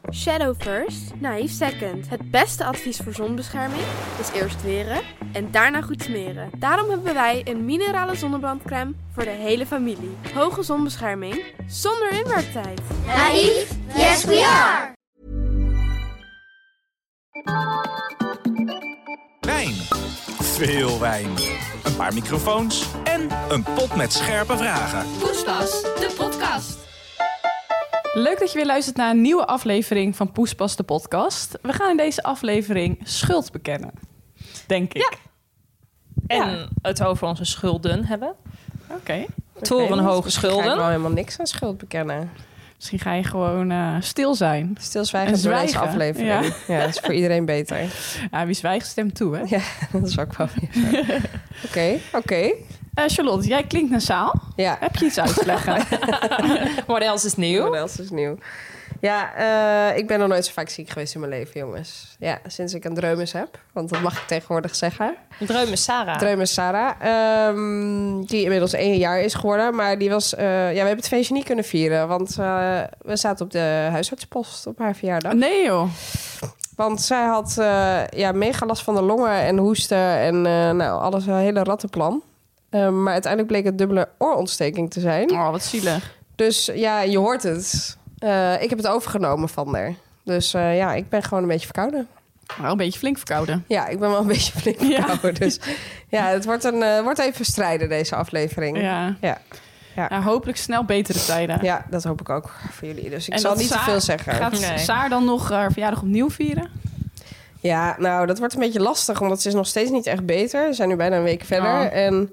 Shadow first, naïef second. Het beste advies voor zonbescherming is eerst weren en daarna goed smeren. Daarom hebben wij een minerale zonnebrandcrème voor de hele familie. Hoge zonbescherming zonder inwerktijd. Naïef? Yes we are! Wijn. Veel wijn. Een paar microfoons en een pot met scherpe vragen. Poespas, de podcast. Leuk dat je weer luistert naar een nieuwe aflevering van Poespas, de podcast. We gaan in deze aflevering schuld bekennen. Denk ik. En het over onze schulden hebben. Oké. Torenhoge schulden. Ik ga wel helemaal niks aan schuld bekennen. Misschien ga je gewoon stil zijn. Stilzwijgen En door deze zwijgen. aflevering. Ja, dat is voor iedereen beter. Ja, wie zwijgt stemt toe, hè? Ja, dat is ook wel weer zo. Oké. Charlotte, jij klinkt nasaal. Ja. Heb je iets uit te leggen? What else is nieuw? Wat else is nieuw? Ja, ik ben nog nooit zo vaak ziek geweest in mijn leven, jongens. Ja, sinds ik een dreumes heb. Want dat mag ik tegenwoordig zeggen. Dreumes Sarah. Dreumes Sarah. Die inmiddels 1 jaar is geworden. Maar die was... we hebben het feestje niet kunnen vieren. Want we zaten op de huisartsenpost op haar verjaardag. Nee, joh. Want zij had mega last van de longen en hoesten. En alles een hele rattenplan. Maar uiteindelijk bleek het dubbele oorontsteking te zijn. Oh, wat zielig. Dus ja, je hoort het. Ik heb het overgenomen van haar. Dus ik ben gewoon een beetje verkouden. Wel een beetje flink verkouden. Ja, ik ben wel een beetje flink verkouden. Dus ja, het wordt even strijden, deze aflevering. Ja, hopelijk snel betere tijden. Ja, dat hoop ik ook voor jullie. Dus ik en zal niet te veel zeggen. Gaat Saar dan nog verjaardag opnieuw vieren? Ja, nou, dat wordt een beetje lastig, omdat ze is nog steeds niet echt beter. We zijn nu bijna een week verder. Oh. En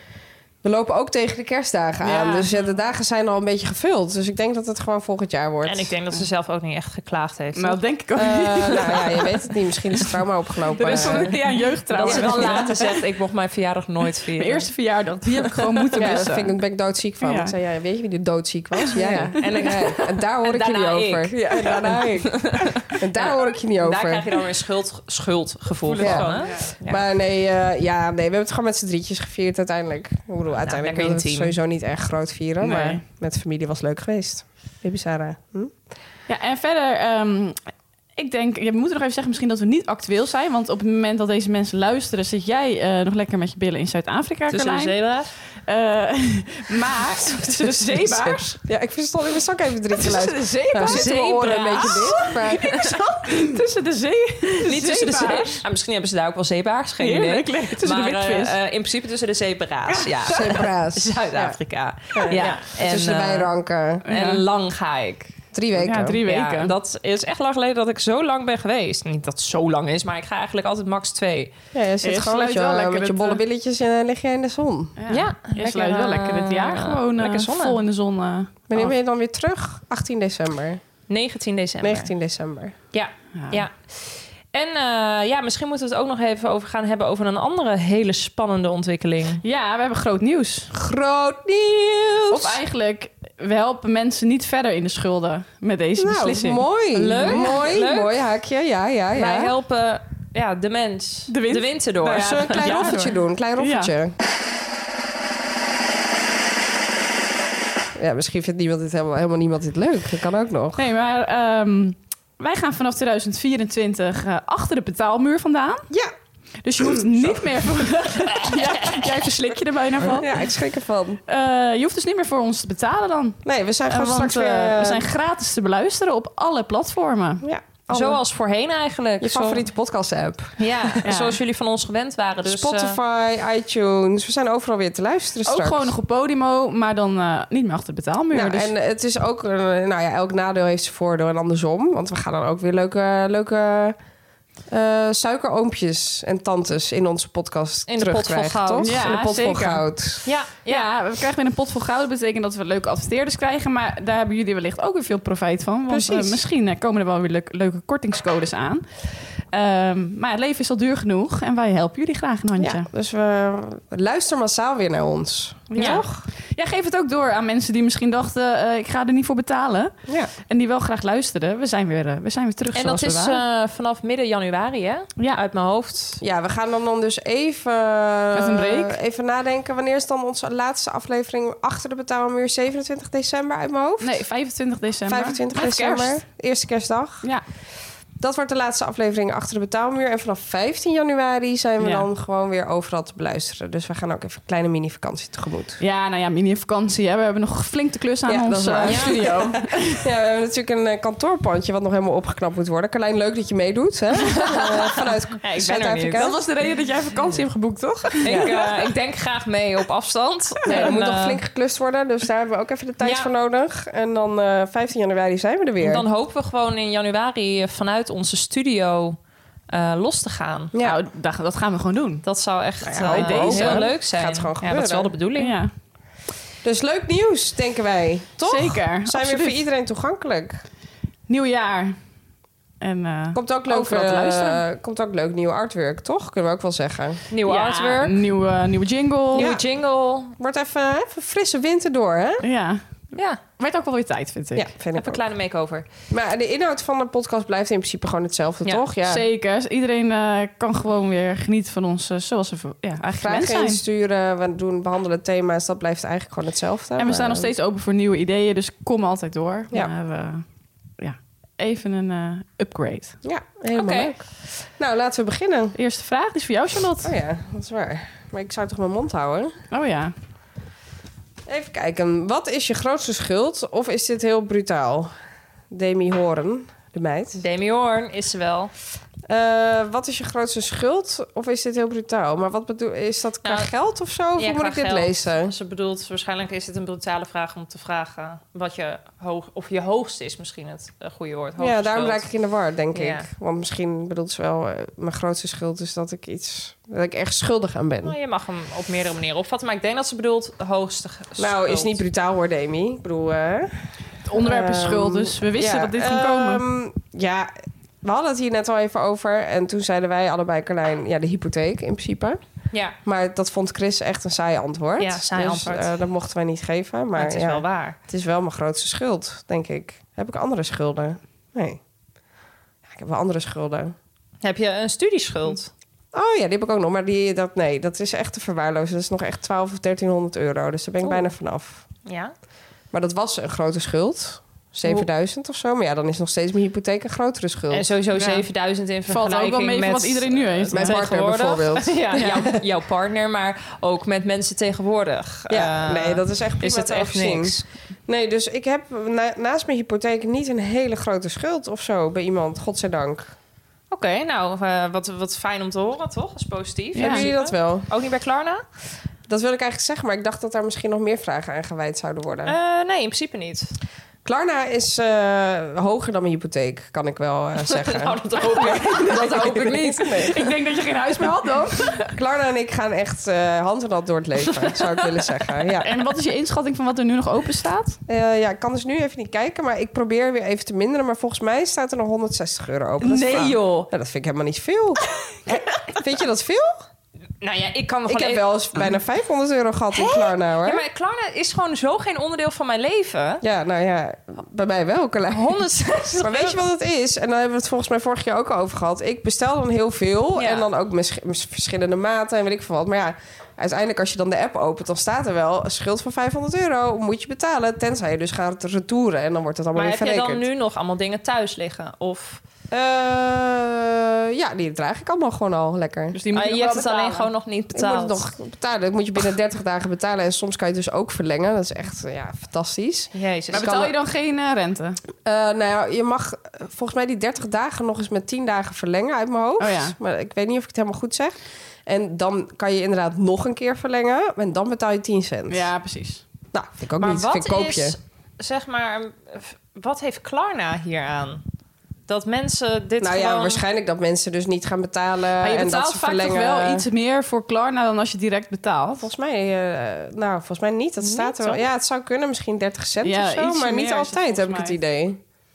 we lopen ook tegen de kerstdagen aan. Dus de dagen zijn al een beetje gevuld. Dus ik denk dat het gewoon volgend jaar wordt. En ik denk dat ze zelf ook niet echt geklaagd heeft. Nou, dat denk ik ook je weet het niet. Misschien is het trauma opgelopen. Er is een jeugdtrauma. Dat ze dan later zegt, ik mocht mijn verjaardag nooit vieren. Mijn eerste verjaardag, die heb ik gewoon moeten Ja, missen. daar ben ik doodziek van. Ja. Ik zei, weet je wie er doodziek was? Ja. En daar hoor ik je niet over. Ja, en daarna ik. En daar hoor ik je niet over. Daar krijg je dan weer schuldgevoel van. Ja. Hè? Maar nee, we hebben het gewoon met z'n drietjes gevierd uiteindelijk. Ik bedoel, uiteindelijk wilden we het sowieso niet echt groot vieren. Nee. Maar met de familie was het leuk geweest. Baby Sarah. Ja, en verder, ik denk, we moeten nog even zeggen misschien dat we niet actueel zijn. Want op het moment dat deze mensen luisteren, zit jij nog lekker met je billen in Zuid-Afrika, Tussen de Carlijn. zebra's. Maar tussen de zeebaars. Ja, ik verstond, ik was ook even 3 te luisteren. Tussen de zeebaars. Zitten mijn oren een beetje dicht. Maar... Tussen de zee. Niet tussen de zeebaars. zee. Misschien hebben ze daar ook wel zeebaars. Geen Heerlijk, idee. lekker tussen Maar de witvis. in principe tussen de zebra's. Ja. Zebra's. Zuid-Afrika. Ja. En, tussen de wijnranken. En lang ga ik. 3 weken. Ja, 3 weken. Ja, dat is echt lang geleden dat ik zo lang ben geweest. Niet dat het zo lang is, maar ik ga eigenlijk altijd max 2. Ja, je zit Je gewoon sluit wel lekker met je het, bolle billetjes en lig je in de zon. Ja, je lekker, sluit wel lekker het jaar gewoon lekker zonnen. vol in de zon. Wanneer ben je dan weer terug? 18 december. 19 december. 19 december. Ja. En misschien moeten we het ook nog even gaan hebben over een andere hele spannende ontwikkeling. Ja, we hebben groot nieuws. Groot nieuws! Of eigenlijk, we helpen mensen niet verder in de schulden met deze beslissing. Mooi. Leuk. Mooi haakje. Ja. Wij helpen de mens, de wind erdoor. Nou ja. Zullen we een klein roffertje doen? Een klein roffertje. Ja, misschien vindt helemaal niemand dit leuk. Dat kan ook nog. Nee, maar wij gaan vanaf 2024 achter de betaalmuur vandaan. Ja. Dus je hoeft niet meer voor... jij verslik je er bijna van. Ja, ik schrik ervan. Je hoeft dus niet meer voor ons te betalen dan. Nee, we zijn gewoon Want straks weer... we zijn gratis te beluisteren op alle platformen. Ja. Zoals voorheen eigenlijk. Je favoriete podcast-app. Ja, zoals jullie van ons gewend waren. Dus, Spotify, iTunes. We zijn overal weer te luisteren straks. Ook gewoon nog op Podimo, maar dan niet meer achter de betaalmuur. Ja, dus... En het is ook... elk nadeel heeft zijn voordeel en andersom. Want we gaan dan ook weer leuke suikeroompjes en tantes in onze podcast in de pot vol goud. Toch? Ja, in de pot vol zeker. goud. Ja, we krijgen weer een pot vol goud. Dat betekent dat we leuke adverteerders krijgen. Maar daar hebben jullie wellicht ook weer veel profijt van. Want Precies. misschien komen er wel weer leuke kortingscodes aan. Maar het leven is al duur genoeg en wij helpen jullie graag een handje. Ja, dus luister massaal weer naar ons. Ja. Toch? Ja, geef het ook door aan mensen die misschien dachten... ik ga er niet voor betalen. Ja. En die wel graag luisteren. We zijn weer terug En zoals dat we is waren. vanaf midden januari, hè? Ja. Uit mijn hoofd. Ja, we gaan dan dus even... Met een break. Even nadenken. Wanneer is dan onze laatste aflevering achter de betaalmuur? 27 december uit mijn hoofd? Nee, 25 december. 25 Met december. kerst. Eerste kerstdag. Ja. Dat wordt de laatste aflevering achter de betaalmuur. En vanaf 15 januari zijn we dan gewoon weer overal te beluisteren. Dus we gaan ook even een kleine mini-vakantie tegemoet. Ja, nou ja, mini-vakantie. Hè. We hebben nog flink de klus aan Ja, dat ons is waar. studio. Ja, we hebben natuurlijk een kantoorpandje wat nog helemaal opgeknapt moet worden. Carlijn, leuk dat je meedoet. Hè? Vanuit Zuid-Afrika. Dat was de reden dat jij vakantie hebt geboekt, toch? Ik denk graag mee op afstand. Nee, er En, moet nog flink geklust worden. Dus daar hebben we ook even de tijd voor nodig. En dan 15 januari zijn we er weer. Dan hopen we gewoon in januari vanuit onze studio los te gaan. Ja. Nou, dat gaan we gewoon doen. Dat zou echt heel leuk zijn. Gaat gewoon ja, dat is wel de bedoeling. Ja, Dus leuk nieuws, denken wij. Toch? zeker. Zijn absoluut. weer voor iedereen toegankelijk. Nieuw jaar. En Komt ook leuk, overal te luisteren. komt ook leuk nieuw artwork, toch? Kunnen we ook wel zeggen. Nieuwe artwork. Nieuwe jingle. Nieuwe jingle. Wordt even frisse winter door, hè? Ja. Ja, Werd ook wel weer tijd, vind ik. Ja, vind ik even ook. een kleine makeover. Maar de inhoud van de podcast blijft in principe gewoon hetzelfde, Ja, toch? Ja. Zeker. Iedereen kan gewoon weer genieten van ons zoals ze eigenlijk gewend Vragen zijn. insturen, we behandelen thema's, dat blijft eigenlijk gewoon hetzelfde. En we staan nog steeds open voor nieuwe ideeën, dus kom altijd door. Ja. Maar even een upgrade. Ja, helemaal Oké. leuk. Nou, laten we beginnen. De eerste vraag die is voor jou, Charlotte. Oh ja, dat is waar. Maar ik zou toch mijn mond houden? Oh ja. Even kijken. Wat is je grootste schuld? Of is dit heel brutaal? Demi Horen, de meid. Demi Hoorn is ze wel. Wat is je grootste schuld? Of is dit heel brutaal? Maar wat bedoel, is dat qua Nou, geld of zo? Of ja, hoe moet qua ik dit geld. lezen? Ze bedoelt, waarschijnlijk is het een brutale vraag om te vragen wat je of je hoogste is misschien het goede woord. Ja, Hoogste daarom schuld. raak ik in de war, denk Ja. ik. Want misschien bedoelt ze wel... mijn grootste schuld is dat ik erg schuldig aan ben. Nou, je mag hem op meerdere manieren opvatten, maar ik denk dat ze bedoelt de hoogste Nou, is niet brutaal hoor, Demi. Ik bedoel... Het onderwerp is schuld, dus we wisten dat dit ging komen. Ja, we hadden het hier net al even over. En toen zeiden wij allebei, Carlijn, ja, de hypotheek in principe. Ja, Maar dat vond Chris echt een saai antwoord. Ja, saai dus, antwoord. dat mochten wij niet geven. Maar maar het is ja, wel waar. het is wel mijn grootste schuld, denk ik. Heb ik andere schulden? Nee. Ja, ik heb wel andere schulden. Heb je een studieschuld? Oh ja, die heb ik ook nog. Maar dat is echt te verwaarlozen. Dat is nog echt 12 of 1300 euro. Dus daar ben ik bijna vanaf. Ja. Maar dat was een grote schuld. 7000 of zo. Maar ja, dan is nog steeds mijn hypotheek een grotere schuld. En sowieso 7000 in Valt vergelijking ook wel mee met van wat iedereen nu heeft. Mijn partner tegenwoordig. bijvoorbeeld. Ja, jouw partner, maar ook met mensen tegenwoordig. Ja, nee, dat is echt prima is het te echt overzien. niks. Nee, dus ik heb naast mijn hypotheek niet een hele grote schuld of zo bij iemand. Godzijdank. Oké, nou, wat fijn om te horen, toch? Dat is positief. Ja. Hebben jullie dat wel? Ook niet bij Klarna? Dat wil ik eigenlijk zeggen, maar ik dacht dat daar misschien nog meer vragen aan gewijd zouden worden. Nee, in principe niet. Klarna is hoger dan mijn hypotheek, kan ik wel zeggen. Nou, dat hoop ik, dat hoop ik niet. Ik denk dat je geen huis meer had dan. Klarna en ik gaan echt hand in hand door het leven, zou ik willen zeggen. Ja. En wat is je inschatting van wat er nu nog open staat? Ja, ik kan dus nu even niet kijken, maar ik probeer weer even te minderen. Maar volgens mij staat er nog 160 euro open. Dat is Nee, joh. Ja, dat vind ik helemaal niet veel. Vind je dat veel? Nou ja, ik kan me Ik gewoon heb wel eens bijna 500 euro gehad in Klarna, hoor. Ja, maar Klarna is gewoon zo geen onderdeel van mijn leven. Ja, nou ja, bij mij wel, Carlijn. 160 Maar weet je wat het is? En daar hebben we het volgens mij vorig jaar ook over gehad. Ik bestel dan heel veel. Ja. En dan ook met verschillende maten en weet ik veel wat. Maar ja, uiteindelijk als je dan de app opent, dan staat er wel een schuld van 500 euro. Moet je betalen, tenzij je dus gaat retouren. En dan wordt het allemaal Maar weer heb je verrekend. dan nu nog allemaal dingen thuis liggen? Of Ja, die draag ik allemaal gewoon al lekker. Dus die moet je nog hebt wel het alleen betalen. gewoon nog niet Ik moet het betaald? nog betalen. Dat moet je binnen 30 dagen betalen. En soms kan je het dus ook verlengen. Dat is echt fantastisch. Jezus. Maar betaal je dan geen rente? Nou ja, je mag volgens mij die 30 dagen nog eens met 10 dagen verlengen uit mijn hoofd. Oh ja. Maar ik weet niet of ik het helemaal goed zeg. En dan kan je inderdaad nog een keer verlengen. En dan betaal je 10 cent. Ja, precies. Nou, vind ik ook Maar niet. wat Vind ik koopje. is, zeg maar, wat heeft Klarna hier aan? Dat mensen dit Nou gewoon... ja, waarschijnlijk dat mensen dus niet gaan betalen. Maar je en dat betaalt ze vaak verlengen. toch wel iets meer voor Klarna dan als je direct betaalt? Volgens mij niet. Dat staat er wel. toch? Ja, het zou kunnen. Misschien 30 cent Ja, of zo. ietsje Maar niet meer is het altijd, heb ik volgens het idee.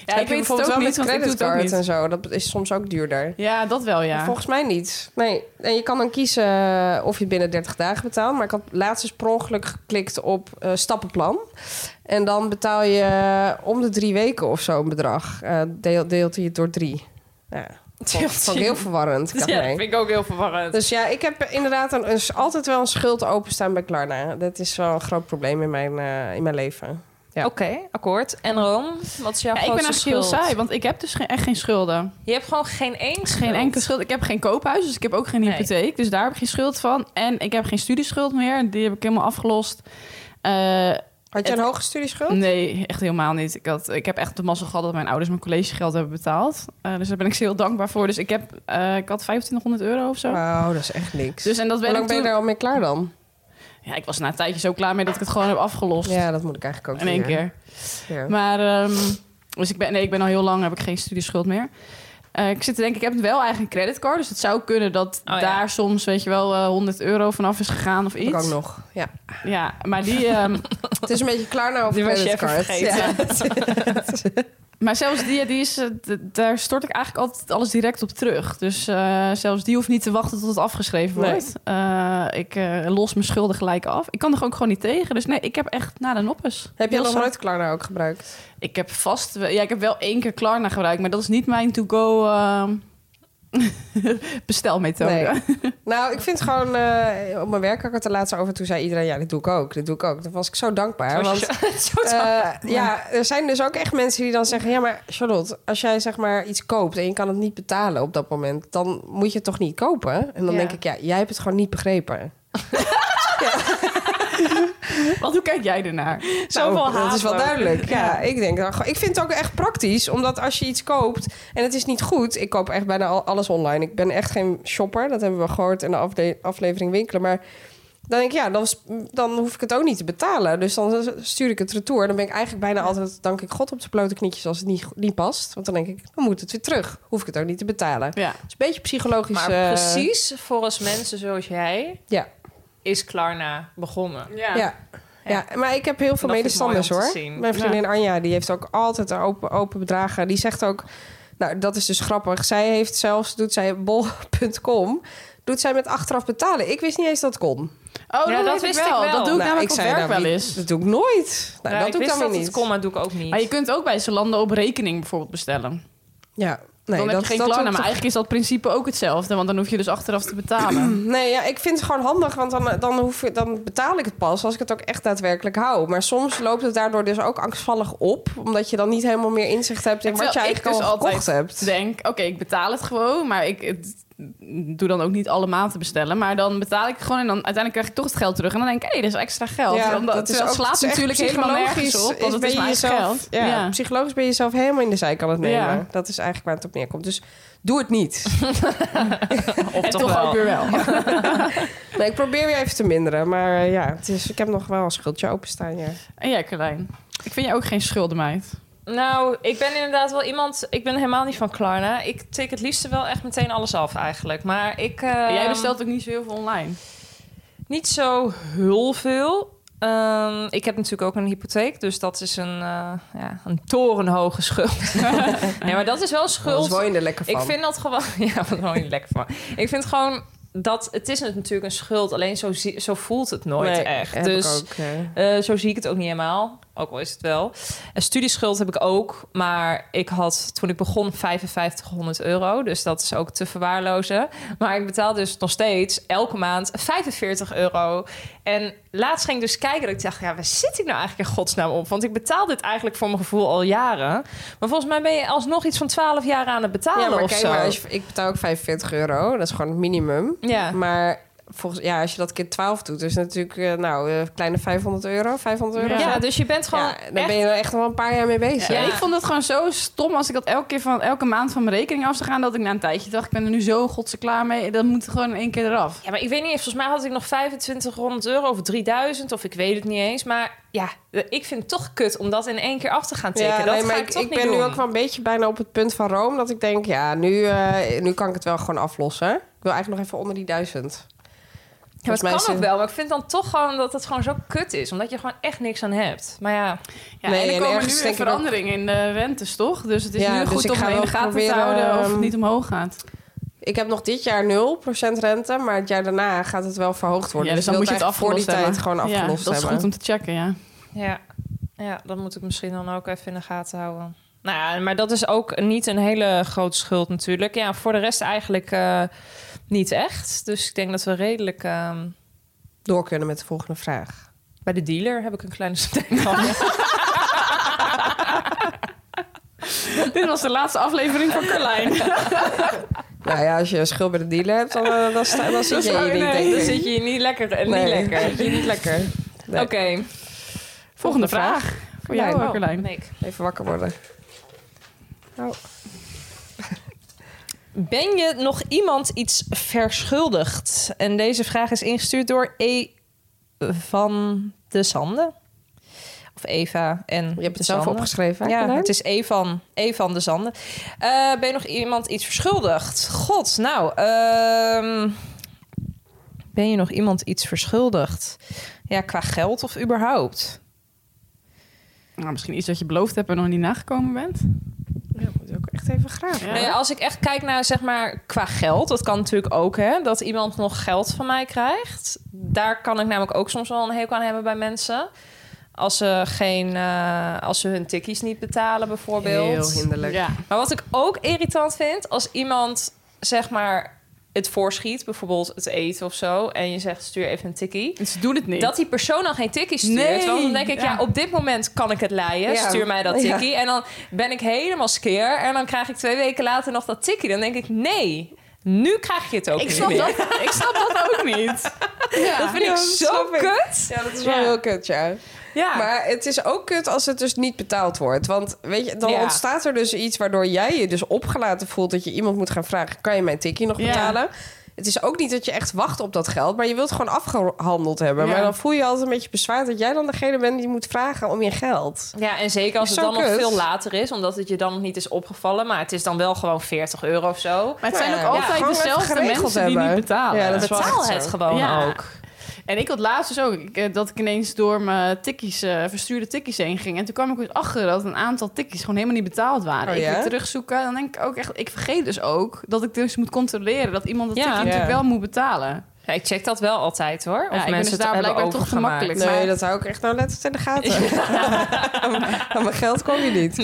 Heb ik je weet het bijvoorbeeld ook wel niet, met want ik doe het ook creditcard niet. en zo. Dat is soms ook duurder. Ja, dat wel, ja. Volgens mij niet. Nee. En je kan dan kiezen of je het binnen 30 dagen betaalt. Maar ik had laatst eens per ongeluk geklikt op stappenplan. En dan betaal je om de 3 weken of zo een bedrag. Deelt hij het door 3. Ja, vond ik heel verwarrend. Ik dacht, Ja, dat nee. vind ik ook heel verwarrend. Dus ja, ik heb inderdaad altijd wel een schuld openstaan bij Klarna. Dat is wel een groot probleem in mijn leven. Ja. Oké, akkoord. En Ron, wat is jouw Ja, ik ben grootste eigenlijk heel schuld? saai, want ik heb dus echt geen schulden. Je hebt gewoon geen één schuld. Geen enkele schuld. Ik heb geen koophuis, dus ik heb ook geen Nee. hypotheek. Dus daar heb ik geen schuld van. En ik heb geen studieschuld meer. Die heb ik helemaal afgelost. Had je een hoge studieschuld? Nee, echt helemaal niet. Ik heb echt de mazzel gehad dat mijn ouders mijn collegegeld hebben betaald. Dus daar ben ik ze heel dankbaar voor. Dus ik had €2500 of zo. Oh, dat is echt niks. Dus, en dat Hoe ben lang ik ben je toen... daar al mee klaar dan? Ja, ik was na een tijdje zo klaar mee dat ik het gewoon heb afgelost. Ja, dat moet ik eigenlijk ook In één doen, keer. Ja. Maar, dus ik ben al heel lang, heb ik geen studieschuld meer. Ik zit te denken, ik heb wel eigenlijk een creditcard. Dus het zou kunnen dat Oh, ja. daar soms, weet je wel, €100 vanaf is gegaan of Dat kan iets. ook nog. Ja. Ja, maar die... Het is een beetje klaar nou op Die was je even creditcard. vergeten. Ja. Maar zelfs die is, daar stort ik eigenlijk altijd alles direct op terug. Dus zelfs die hoeft niet te wachten tot het afgeschreven Nee. wordt. Ik los mijn schulden gelijk af. Ik kan er ook gewoon niet tegen. Dus nee, ik heb echt na de noppes. Heb je Heel nog saai. nooit Klarna ook gebruikt? Ik heb ik heb wel 1 keer Klarna gebruikt. Maar dat is niet mijn to-go bestelmethode. Nee. Nou, ik vind gewoon... op mijn werk had ik het er laatst over. Toen zei iedereen, ja, dit doe ik ook. Dit doe ik ook. Toen was ik zo dankbaar. Want ja, er zijn dus ook echt mensen die dan zeggen... Ja, maar Charlotte, als jij zeg maar iets koopt... en je kan het niet betalen op dat moment... dan moet je het toch niet kopen? En dan Ja. denk ik, ja, jij hebt het gewoon niet begrepen. Want hoe kijk jij ernaar? Zoveel dat is wel haat ook. duidelijk. Ja, ik denk dan gewoon... Ik vind het ook echt praktisch, omdat als je iets koopt en het is niet goed... Ik koop echt bijna alles online. Ik ben echt geen shopper, dat hebben we gehoord in de aflevering Winkelen. Maar dan denk ik, ja, dan hoef ik het ook niet te betalen. Dus dan stuur ik het retour. Dan ben ik eigenlijk bijna altijd, dank ik God op de blote knietjes... als het niet past. Want dan denk ik, dan moet het weer terug. Hoef ik het ook niet te betalen. Ja. Het is een beetje psychologisch... Maar precies volgens mensen zoals jij Ja. is Klarna begonnen. Ja. Ja, maar ik heb heel veel Dat vind ik mooi medestanders om te hoor. zien. Mijn vriendin Anja, die heeft ook altijd open bedragen. Die zegt ook, nou dat is dus grappig. Zij heeft zelfs, doet zij bol.com, doet zij met achteraf betalen. Ik wist niet eens dat het kon. Oh, Ja, dat weet wist ik wel. Dat doe ik Nou, namelijk op zei, werk nou, wel eens. Dat doe ik nooit. Nou, Ja, dat ik doe ik wist dan weer dat niet. het kon, maar doe ik ook niet. Maar je kunt ook bij Zalando op rekening bijvoorbeeld bestellen. Ja, nee, Dan heb je geen doe Klarna, ik maar toch- eigenlijk is dat principe ook hetzelfde. Want dan hoef je dus achteraf te betalen. Nee, ja, ik vind het gewoon handig, want dan betaal ik het pas als ik het ook echt daadwerkelijk hou. Maar soms loopt het daardoor dus ook angstvallig op, omdat je dan niet helemaal meer inzicht hebt in wat je Terwijl ik eigenlijk dus al altijd gekocht hebt. denk, oké, ik betaal het gewoon, maar ik doe dan ook niet alle maanden bestellen. Maar dan betaal ik het gewoon en dan uiteindelijk krijg ik toch het geld terug. En dan denk ik, hé, dit is extra geld. Ja, Dat is ook- slaat het is echt natuurlijk helemaal nergens op, want het ben is je mijn eigen jezelf- geld. Ja, psychologisch ben je jezelf helemaal in de zijk aan het nemen. Ja. Dat is eigenlijk waar het op neerkomt. Dus doe het niet. Of En toch ook weer wel. Nee, ik probeer weer even te minderen. Maar ja, ik heb nog wel een schuldje openstaan, ja. En jij, Carlijn? Ik vind je ook geen schuldenmeid. Nou, ik ben inderdaad wel iemand... Ik ben helemaal niet van Klarna. Ik tik het liefste wel echt meteen alles af eigenlijk. Maar ik... En jij bestelt ook niet zo heel veel online. Niet zo heel veel. Ik heb natuurlijk ook een hypotheek. Dus dat is een torenhoge schuld. Nee, maar dat is wel Dat schuld. word je er lekker van. Ik vind dat gewoon... Ja, dat word je er lekker van. Ik vind gewoon dat... Het is natuurlijk een schuld. Alleen zo voelt het nooit Nee, echt. heb Dus ik ook, zo zie ik het ook niet helemaal. Ook al is het wel. En studieschuld heb ik ook. Maar ik had toen ik begon €5500. Dus dat is ook te verwaarlozen. Maar ik betaal dus nog steeds elke maand €45. En laatst ging ik dus kijken. Dat ik dacht, ja, waar zit ik nou eigenlijk in godsnaam op? Want ik betaal dit eigenlijk voor mijn gevoel al jaren. Maar volgens mij ben je alsnog iets van 12 jaar aan het betalen Ja, maar of kijk zo. maar, ik betaal ook €45. Dat is gewoon het minimum. Ja. Maar als je dat keer 12 doet, is het natuurlijk kleine €500. €500. Ja, dus je bent gewoon... Ja, dan ben je er echt nog wel een paar jaar mee bezig. Ja, ik vond het gewoon zo stom als ik dat elke maand van mijn rekening af zou gaan, dat ik na een tijdje dacht, ik ben er nu zo godse klaar mee. Dat moet gewoon in één keer eraf. Ja, maar ik weet niet, volgens mij had ik nog €2500 of 3000 of ik weet het niet eens. Maar ja, ik vind het toch kut om dat in één keer af te gaan tikken. Dat ga ik toch ik niet ben doen. nu ook wel een beetje bijna op het punt van Rome, dat ik denk, ja, nu kan ik het wel gewoon aflossen. Ik wil eigenlijk nog even onder die 1000. Ja, maar het Volgens kan mij ook wel, maar ik vind dan toch gewoon dat het gewoon zo kut is. Omdat je gewoon echt niks aan hebt. Maar ja, Nee, en er en komen ergens nu weer denk ik ook- veranderingen in de rentes, toch? Dus het is Ja, nu dus goed ik om ga in wel de gaten te proberen, houden of het niet omhoog gaat. Ik heb nog dit jaar 0% rente, maar het jaar daarna gaat het wel verhoogd worden. Ja, dus dan ik moet je wil het voor die afgelost tijd hebben. gewoon afgelost dat is hebben. goed om te checken, ja. ja, dat moet ik misschien dan ook even in de gaten houden. Nou ja, maar dat is ook niet een hele grote schuld natuurlijk. Ja, voor de rest eigenlijk niet echt. Dus ik denk dat we redelijk... Door kunnen met de volgende vraag. bij de dealer heb ik een kleine steek van. Dit was de laatste aflevering van Carlijn. Nou ja, als je een schuld bij de dealer hebt, dan zit je hier niet, denk Dan ik. zit je hier niet lekker. Nee, Niet lekker. zit je hier niet lekker. Nee. Oké. Volgende vraag. Voor jou, Carlijn. Carlijn. Nick. Even wakker worden. Oh. Ben je nog iemand iets verschuldigd? En deze vraag is ingestuurd door E. van de Zande. Of Eva en Je hebt de het zelf Zande. opgeschreven, hè, Ja, Carlijn? het is E van de Zande. Ben je nog iemand iets verschuldigd? God, nou... ben je nog iemand iets verschuldigd? Ja, qua geld of überhaupt? Nou, misschien iets dat je beloofd hebt en nog niet nagekomen bent. Ja, moet je ook echt even graven. Ja. Nee, als ik echt kijk naar, zeg maar, qua geld... dat kan natuurlijk ook, hè, dat iemand nog geld van mij krijgt. Daar kan ik namelijk ook soms wel een hekel aan hebben bij mensen. Als ze hun tikkies niet betalen, bijvoorbeeld. Heel hinderlijk. Ja. Maar wat ik ook irritant vind, als iemand, zeg maar, het voorschiet, bijvoorbeeld het eten of zo, en je zegt, stuur even een tikkie. Dus ze doen het niet. Dat die persoon dan geen tikkie stuurt. Nee, Want dan denk ik, ja. ja, op dit moment kan ik het leiden. Ja. Stuur mij dat Ja. tikkie. En dan ben ik helemaal skeer. En dan krijg ik 2 weken later nog dat tikkie. Dan denk ik, nee, nu krijg je het ook ik niet snap meer. ik snap dat ook niet. Ja. Dat vind ik Ja, zo snap ik. kut. Ja, dat is wel Ja. heel kut, ja. Ja. Maar het is ook kut als het dus niet betaald wordt. Want weet je, dan Ja. ontstaat er dus iets waardoor jij je dus opgelaten voelt dat je iemand moet gaan vragen: kan je mijn tikkie nog Ja. betalen? Het is ook niet dat je echt wacht op dat geld, maar je wilt het gewoon afgehandeld hebben. Ja. Maar dan voel je je altijd een beetje bezwaard dat jij dan degene bent die moet vragen om je geld. Ja, en zeker als Is het zo dan nog kut. veel later is, omdat het je dan nog niet is opgevallen. Maar het is dan wel gewoon €40 of zo. Maar het zijn Ja, ook ja, altijd gewoon even dezelfde geregeld mensen die hebben. niet betalen. Ja, dat is wel Betaal echt het zo. gewoon Ja. ook. En ik had laatst dus ook dat ik ineens door mijn tikkies, verstuurde tikkies heen ging. En toen kwam ik dus achter dat een aantal tikkies gewoon helemaal niet betaald waren. Oh, Ik ja? weer terugzoeken. Dan denk ik ook echt, ik vergeet dus ook dat ik dus moet controleren dat iemand dat Ja. tikkie Ja. natuurlijk wel moet betalen. Ja, ik check dat wel altijd hoor. Of Ja, ik ben mensen dus het daar hebben blijkbaar toch te overgemaakt. makkelijk. Nee, Maar- dat hou ik echt nou letterlijk in de gaten. Aan mijn geld kom je niet.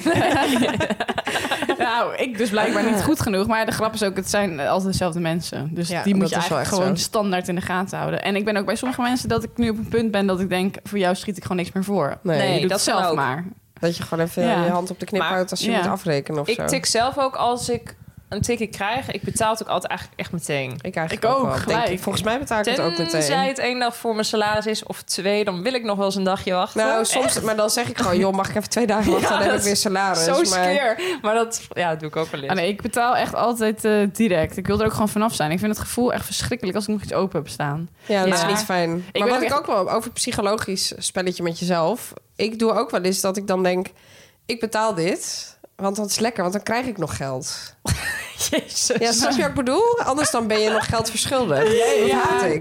Nou, ik dus blijkbaar niet goed genoeg. Maar de grap is ook, het zijn altijd dezelfde mensen. Dus Ja, die moet je dat is wel eigenlijk echt gewoon zo. standaard in de gaten houden. En ik ben ook bij sommige mensen dat ik nu op een punt ben dat ik denk, voor jou schiet ik gewoon niks meer voor. Nee, Je doet dat het kan zelf ook. maar. Dat je gewoon even Ja. je hand op de knip Maar- houdt als je ja. moet afrekenen of zo. Ik tik zelf ook als ik een tikkie krijg. Ik betaal het ook altijd eigenlijk echt meteen. Ik eigenlijk Ik ook, wel, denk gelijk. ik. Volgens mij betaal ik het ook Tenzij meteen. het 1 dag voor mijn salaris is of 2, dan wil ik nog wel eens een dagje wachten. Nou, soms, maar dan zeg ik gewoon, joh, mag ik even 2 dagen wachten? Ja, Dan heb dat ik weer salaris. Zo maar skeer. Maar dat doe ik ook wel eens. Ah, nee, ik betaal echt altijd direct. Ik wil er ook gewoon vanaf zijn. Ik vind het gevoel echt verschrikkelijk als ik nog iets open heb staan. ja, dat Ja. is niet fijn. Maar ben wat ook ik echt- ook wel over het psychologisch spelletje met jezelf. Ik doe ook wel eens dat ik dan denk, ik betaal dit. Want dat is lekker, want dan krijg ik nog geld. Jezus. Ja, snap je wat ik bedoel? Anders dan ben je nog geld verschuldigd. Dat haat ik.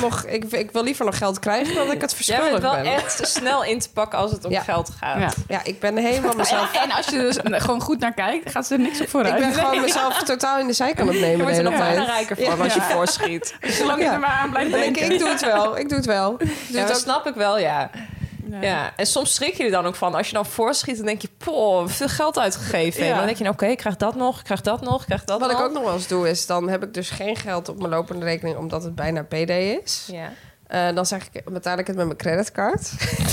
Ik wil liever nog geld krijgen dan dat ik het Jij verschuldigd bent wel ben. echt snel in te pakken als het om Ja. geld gaat. Ja. Ja, ik ben helemaal mezelf... En als je er dus gewoon goed naar kijkt, gaat ze er niks op vooruit. Ik ben gewoon mezelf totaal in de zijk aan het Je nemen de wordt er hele nog bijna tijd. rijker van als je voorschiet. Zolang je Ja. er maar aan blijft Dan denk denken. ik doe het wel. Ik doe het wel. Ik doe Ja, het dat ook. snap ik wel, ja. Ja, en soms schrik je er dan ook van. Als je dan voorschiet, dan denk je, poh, veel geld uitgegeven. Ja. En dan denk je, oké, ik krijg dat nog, ik krijg dat nog, ik krijg dat Wat nog. ik ook nog wel eens doe, is dan heb ik dus geen geld op mijn lopende rekening, omdat het bijna PD is. Ja. Dan zeg ik, betaal ik het met mijn creditcard.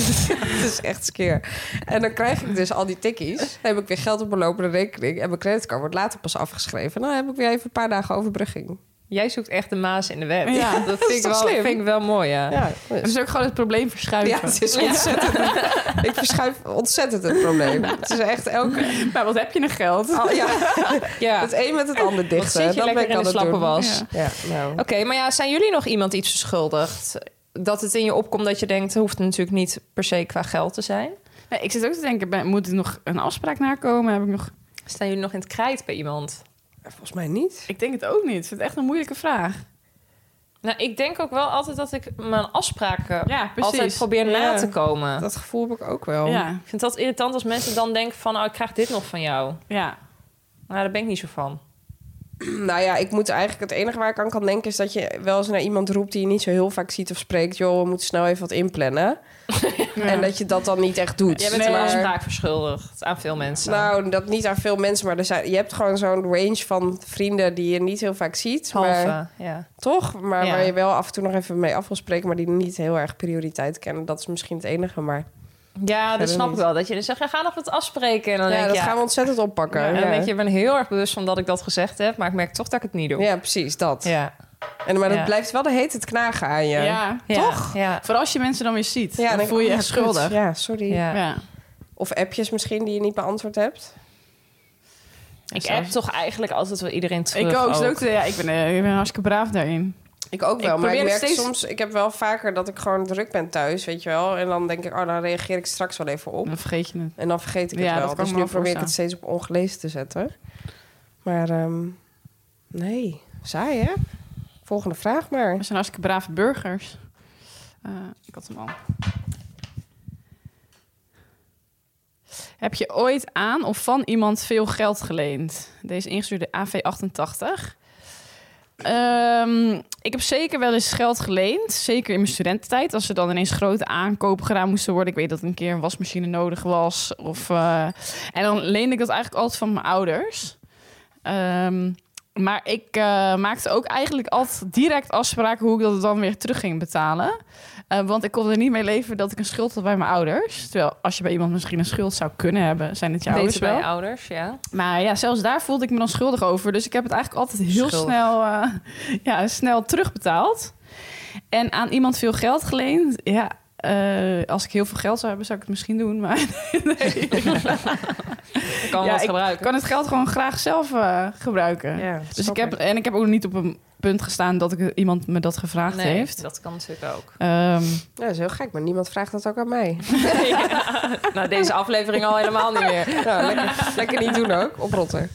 Het is echt skeer. En dan krijg ik dus al die tikkies. Dan heb ik weer geld op mijn lopende rekening. En mijn creditcard wordt later pas afgeschreven. Dan heb ik weer even een paar dagen overbrugging. Jij zoekt echt de maas in de wet. Ja, dat vind ik, toch wel, slim? vind ik wel mooi, ja. Ja, Het is ook gewoon het probleem verschuiven. ja het is ontzettend. Ik verschuif ontzettend het probleem. Het is echt elke... Maar wat heb je nog geld? Oh, ja, Ja. het een met het ander Wat dichten. zit je Dat ben lekker ik in aan de het slappe doen. was. Ja. Ja, nou. Oké, maar ja, zijn jullie nog iemand iets verschuldigd? Dat het in je opkomt dat je denkt, het hoeft natuurlijk niet per se qua geld te zijn. Nee, ik zit ook te denken, moet ik nog een afspraak nakomen? Heb ik nog... Staan jullie nog in het krijt bij iemand? Volgens mij niet. Ik denk het ook niet. Ik vind het echt een moeilijke vraag. Nou, ik denk ook wel altijd dat ik mijn afspraken Ja, precies. altijd probeer na Ja. te komen. Dat gevoel heb ik ook wel. Ja, Ik vind dat irritant als mensen dan denken van... ik krijg dit nog van jou. ja. Nou, daar ben ik niet zo van. Nou ja, ik moet eigenlijk... Het enige waar ik aan kan denken is dat je wel eens naar iemand roept... die je niet zo heel vaak ziet of spreekt. Joh, we moeten snel even wat inplannen. En dat je dat dan niet echt doet. Jij bent Maar- een afspraak verschuldigd aan veel mensen. Nou, dat niet aan veel mensen, maar je hebt gewoon zo'n range van vrienden die je niet heel vaak ziet. halve, Maar, ja. toch? Maar Ja. waar je wel af en toe nog even mee af wil spreken, maar die niet heel erg prioriteit kennen. Dat is misschien het enige, maar Ja, dat Verder snap ik niet. wel. Dat je dan zegt, ga nog wat afspreken. En dan denk ja, je, dat gaan we ontzettend oppakken. En Ja, dan denk je, ik ben heel erg bewust van dat ik dat gezegd heb. Maar ik merk toch dat ik het niet doe. Ja, precies, dat. Ja. Maar dat Ja. blijft wel de heet het knagen aan je. Ja. Toch? Ja. Vooral als je mensen dan weer ziet. Ja, dan denk voel je ik, je oh, echt kut. schuldig. Ja, sorry. Ja. Ja. Of appjes misschien die je niet beantwoord hebt. Ik app toch eigenlijk altijd wel iedereen terug. Ik ook. Ja, ik ben hartstikke braaf daarin. Ik ook wel, Ik maar ik probeer merk steeds- soms... Ik heb wel vaker dat ik gewoon druk ben thuis, weet je wel. En dan denk ik, dan reageer ik straks wel even op. Dan vergeet je het. En dan vergeet ik het Ja, dat wel. kan Dus ik me nu wel probeer ik het steeds op ongelezen te zetten. Maar nee, saai hè? Volgende vraag maar. We zijn hartstikke brave burgers. Ik had hem al. Heb je ooit aan of van iemand veel geld geleend? Deze ingestuurde AV88. Ik heb zeker wel eens geld geleend. Zeker in mijn studententijd. Als er dan ineens grote aankopen gedaan moesten worden. Ik weet dat een keer een wasmachine nodig was. En dan leende ik dat eigenlijk altijd van mijn ouders. Maar ik maakte ook eigenlijk altijd direct afspraken hoe ik dat dan weer terug ging betalen. Want ik kon er niet mee leven dat ik een schuld had bij mijn ouders. Terwijl als je bij iemand misschien een schuld zou kunnen hebben, zijn het je ouders Deze bij wel. je ouders, ja. Maar ja, zelfs daar voelde ik me dan schuldig over. Dus ik heb het eigenlijk altijd heel Schuldig. snel terugbetaald. En aan iemand veel geld geleend. Ja, als ik heel veel geld zou hebben, zou ik het misschien doen. Maar nee. Ik kan Ja, wat ik gebruiken. kan het geld gewoon graag zelf gebruiken. Ja, Dus snap ik heb ook niet op een punt gestaan dat iemand me dat gevraagd Nee, heeft. dat kan natuurlijk ook. Ja, dat is heel gek, maar niemand vraagt dat ook aan mij. Nou, deze aflevering al helemaal niet meer. Nou, lekker niet doen ook, oprotten.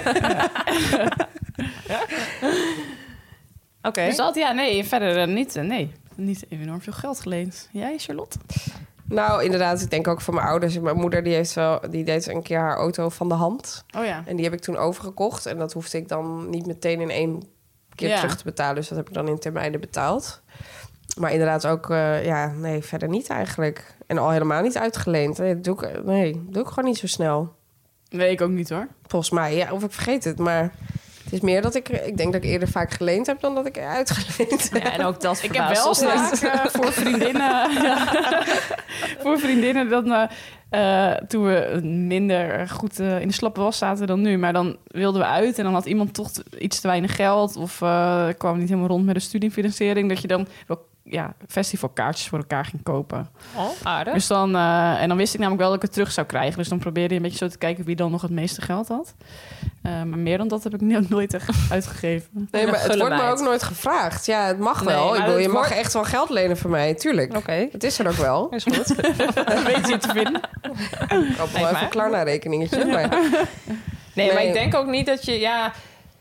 Oké. Dus verder niet enorm veel geld geleend. Jij, Charlotte? Nou, inderdaad, ik denk ook voor mijn ouders. Mijn moeder die deed een keer haar auto van de hand. Oh ja. En die heb ik toen overgekocht. En dat hoefde ik dan niet meteen in één keer Ja. terug te betalen. Dus dat heb ik dan in termijnen betaald. Maar inderdaad ook, verder niet eigenlijk. En al helemaal niet uitgeleend. Dat doe ik gewoon niet zo snel. Nee, ik ook niet hoor. Volgens mij, ja, of ik vergeet het. Maar het is meer dat ik denk dat ik eerder vaak geleend heb dan dat ik uitgeleend heb. Ja, en ook dat Ik heb wel verbaast ons niet. vaak voor vriendinnen... voor vriendinnen dat toen we minder goed in de slappe was zaten dan nu. Maar dan wilden we uit en dan had iemand toch iets te weinig geld. Of kwam niet helemaal rond met de studiefinanciering. Dat je dan wel festivalkaartjes voor elkaar ging kopen. Oh, aardig. Dus dan, en dan wist ik namelijk wel dat ik het terug zou krijgen. Dus dan probeerde je een beetje zo te kijken wie dan nog het meeste geld had. Maar meer dan dat heb ik nooit echt uitgegeven. Nee, maar het gulle wordt me meid. ook nooit gevraagd. Ja, het mag Nee, wel. maar Ik bedoel, het je mag wordt- echt wel geld lenen van mij, tuurlijk. Oké. Het is er ook wel. Is goed. Weet je het te vinden? Ik koop wel even maar. een Klarna-rekeningetje. Maar Nee, maar Nee. ik denk ook niet dat je... Ja,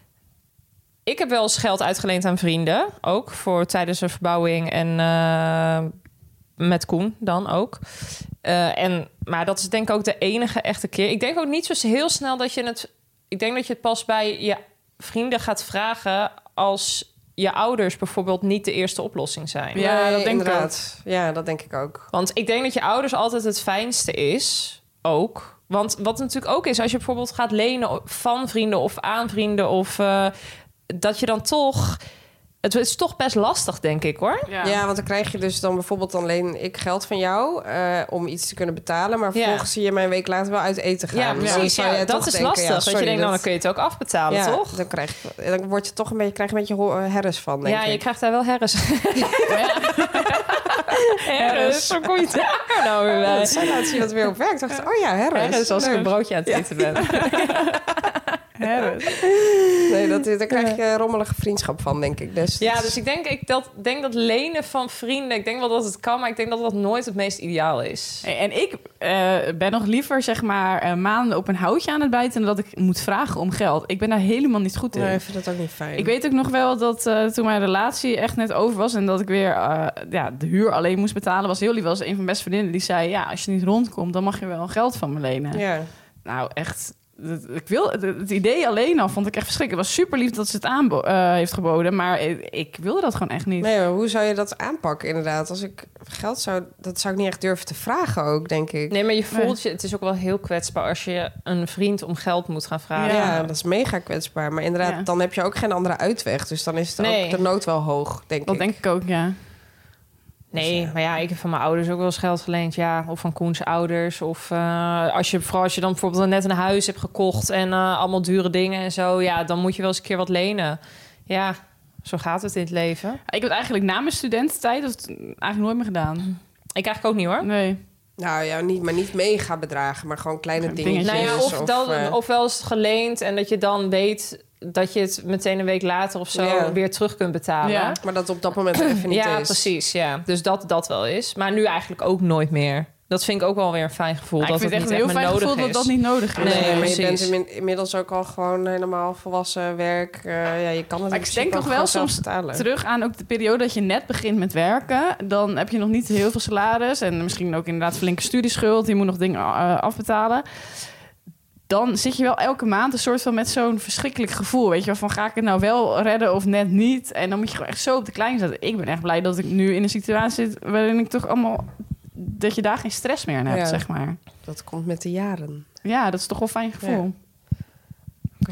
ik heb wel eens geld uitgeleend aan vrienden. Ook voor tijdens een verbouwing. En met Koen dan ook. Maar dat is denk ik ook de enige echte keer. Ik denk ook niet zo heel snel dat je het... Ik denk dat je het pas bij je vrienden gaat vragen... als je ouders bijvoorbeeld niet de eerste oplossing zijn. Ja, nee, dat denk ik inderdaad. Ja, dat denk ik ook. Want ik denk dat je ouders altijd het fijnste is, ook. Want wat natuurlijk ook is, als je bijvoorbeeld gaat lenen van vrienden of aan vrienden... of dat je dan toch... Het is toch best lastig, denk ik, hoor. Ja, want dan krijg je dus dan bijvoorbeeld dan leen ik geld van jou om iets te kunnen betalen. Maar vervolgens zie je mij een week later wel uit eten gaan. Ja, Dus dan precies. zou Ja, jij dat toch is denken, lastig. ja, dat je sorry, denkt, nou, dan kun je het ook afbetalen, ja, toch? Dan word je toch krijg je een beetje herres van, denk Ja, je ik. krijgt daar wel herres. Herres, zo kom je daar nou weer bij. Zij laat zien dat het weer op werkt. Ik dacht, oh ja, herres. Herres als ik Leuk. een broodje aan het eten ben. Nee, daar krijg je rommelige vriendschap van, denk ik. Dus ik denk dat lenen van vrienden... Ik denk wel dat het kan, maar ik denk dat dat nooit het meest ideaal is. En ik ben nog liever, zeg maar, maanden op een houtje aan het bijten... dan dat ik moet vragen om geld. Ik ben daar helemaal niet goed in. Nee, ik vind dat ook niet fijn. Ik weet ook nog wel dat toen mijn relatie echt net over was... en dat ik weer de huur alleen moest betalen... was heel lief. Was een van mijn beste vriendinnen die zei... ja, als je niet rondkomt, dan mag je wel geld van me lenen. Ja. Nou, echt... Het idee alleen al vond ik echt verschrikkelijk. Het was super lief dat ze het heeft geboden, maar ik wilde dat gewoon echt niet. Nee, maar hoe zou je dat aanpakken inderdaad? Als ik geld zou ik niet echt durven te vragen ook, denk ik. Nee, maar je voelt je... Het is ook wel heel kwetsbaar als je een vriend om geld moet gaan vragen. Ja, dat is mega kwetsbaar. Maar inderdaad, dan heb je ook geen andere uitweg. Dus dan is het ook de nood wel hoog, denk ik. Dat denk ik ook, ja. Nee, maar ja, ik heb van mijn ouders ook wel eens geld geleend. Ja, of van Koens ouders. Of als je dan bijvoorbeeld net een huis hebt gekocht... en allemaal dure dingen en zo... ja, dan moet je wel eens een keer wat lenen. Ja, zo gaat het in het leven. Ik heb het eigenlijk na mijn studententijd... dat eigenlijk nooit meer gedaan. Ik eigenlijk ook niet, hoor. Nee. Nou ja, niet mega bedragen, maar gewoon kleine dingetjes. Nou ja, of wel eens geleend en dat je dan weet... dat je het meteen een week later of zo weer terug kunt betalen. Ja, maar dat op dat moment even niet is. Ja, precies. Ja. Dus dat wel is. Maar nu eigenlijk ook nooit meer. Dat vind ik ook wel weer een fijn gevoel. Dat het niet echt een heel fijn gevoel dat dat niet nodig is. Nee, maar je bent inmiddels ook al gewoon helemaal volwassen werk. Je kan het. Maar ik denk nog wel soms betalen. Terug aan ook de periode dat je net begint met werken. Dan heb je nog niet heel veel salaris. En misschien ook inderdaad flinke studieschuld. Je moet nog dingen afbetalen. Dan zit je wel elke maand een soort van met zo'n verschrikkelijk gevoel. Weet je wel, van ga ik het nou wel redden of net niet? En dan moet je gewoon echt zo op de klein zetten. Ik ben echt blij dat ik nu in een situatie zit waarin ik toch allemaal... dat je daar geen stress meer aan hebt, zeg maar. Dat komt met de jaren. Ja, dat is toch wel een fijn gevoel. Oké.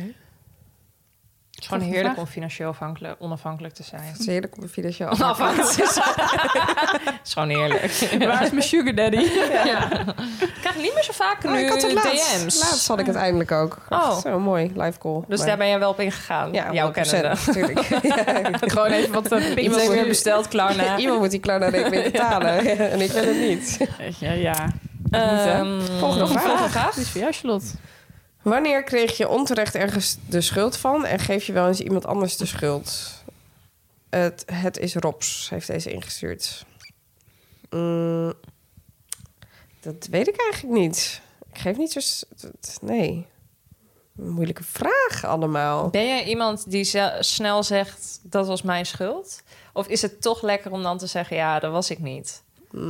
Het is gewoon heerlijk om financieel onafhankelijk te zijn. Het is heerlijk om financieel onafhankelijk te zijn. Het is gewoon heerlijk. Waar is mijn sugar daddy? Ja. Ik krijg niet meer zo vaak nu ik had het DM's. Laatst had ik het eindelijk ook. Zo mooi, live call. Dus daar ben jij wel op ingegaan? Ja, jouw kennende. Natuurlijk. Gewoon even wat iemand weer besteld, Klarna. Iemand moet die Klarna-rekening betalen. En ik ben het niet. Ja. Volgende vraag. Die is voor jou, Charlotte. Wanneer kreeg je onterecht ergens de schuld van... en geef je wel eens iemand anders de schuld? Het is Robs, heeft deze ingestuurd. Dat weet ik eigenlijk niet. Ik geef niet zo... Nee. Moeilijke vraag allemaal. Ben jij iemand die snel zegt... dat was mijn schuld? Of is het toch lekker om dan te zeggen... ja, dat was ik niet?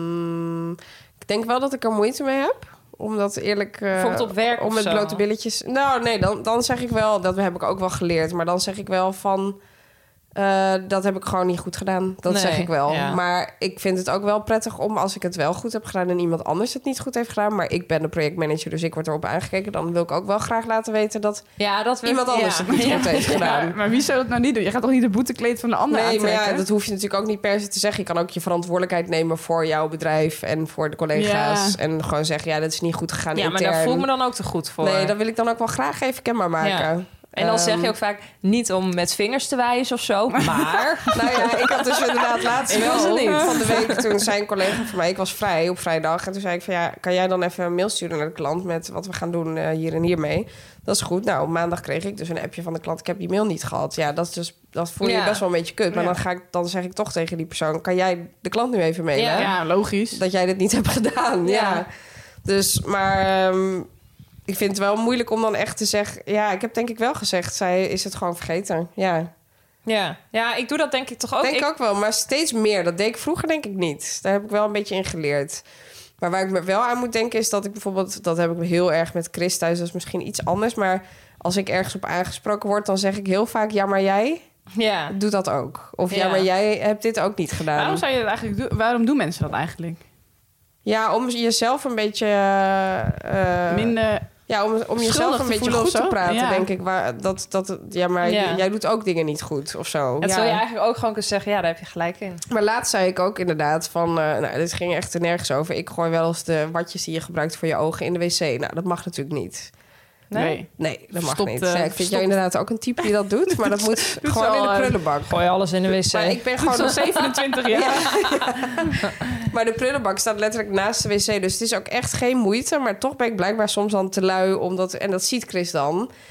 Ik denk wel dat ik er moeite mee heb... Omdat eerlijk... bijvoorbeeld op werk om met blote billetjes... Nou, nee, dan zeg ik wel... Dat heb ik ook wel geleerd. Maar dan zeg ik wel van... dat heb ik gewoon niet goed gedaan. Dat zeg ik wel. Ja. Maar ik vind het ook wel prettig om... als ik het wel goed heb gedaan... en iemand anders het niet goed heeft gedaan... maar ik ben de projectmanager, dus ik word erop aangekeken... dan wil ik ook wel graag laten weten... dat iemand anders het niet goed heeft gedaan. Maar wie zou dat nou niet doen? Je gaat toch niet de boetekleed van de ander aantrekken? Nee, maar dat hoef je natuurlijk ook niet per se te zeggen. Je kan ook je verantwoordelijkheid nemen voor jouw bedrijf... en voor de collega's. Ja. En gewoon zeggen, ja, dat is niet goed gegaan intern. Maar daar voel ik me dan ook te goed voor. Nee, dat wil ik dan ook wel graag even kenbaar maken. Ja. En dan zeg je ook vaak niet om met vingers te wijzen of zo, maar... Nou ja, ik had dus inderdaad laatst wel van de week... toen zei een collega van mij, ik was vrij op vrijdag... en toen zei ik van ja, kan jij dan even een mail sturen naar de klant... met wat we gaan doen hier en hiermee? Dat is goed. Nou, maandag kreeg ik dus een appje van de klant... ik heb die mail niet gehad. Ja, dat voel je best wel een beetje kut. Maar dan zeg ik toch tegen die persoon... kan jij de klant nu even mailen? Ja, logisch. Dat jij dit niet hebt gedaan. Ja. Dus, maar... ik vind het wel moeilijk om dan echt te zeggen... ja, ik heb denk ik wel gezegd... zij is het gewoon vergeten, Ja, ik doe dat denk ik toch ook. Ik ook wel, maar steeds meer. Dat deed ik vroeger denk ik niet. Daar heb ik wel een beetje in geleerd. Maar waar ik me wel aan moet denken... is dat ik bijvoorbeeld... dat heb ik heel erg met Chris thuis... dat is misschien iets anders... maar als ik ergens op aangesproken word... dan zeg ik heel vaak... ja, maar jij... doe dat ook. Of ja, maar jij hebt dit ook niet gedaan. Waarom zou je dat eigenlijk doen? Waarom doen mensen dat eigenlijk? Ja, om jezelf een beetje... minder... Ja, om jezelf een beetje goed te praten, denk ik. Jij doet ook dingen niet goed of zo. En terwijl je eigenlijk ook gewoon kunt zeggen... ja, daar heb je gelijk in. Maar laatst zei ik ook inderdaad van... dit ging echt nergens over. Ik gooi wel eens de watjes die je gebruit voor je ogen in de wc. Nou, dat mag natuurlijk niet. Nee, dat mag niet. Ik vind jou inderdaad ook een type die dat doet. Maar dat moet gewoon in de prullenbak. Gooi alles in de wc. Maar ik ben gewoon nog 27 jaar. Ja. Maar de prullenbak staat letterlijk naast de wc. Dus het is ook echt geen moeite. Maar toch ben ik blijkbaar soms dan te lui. En dat ziet Chris dan.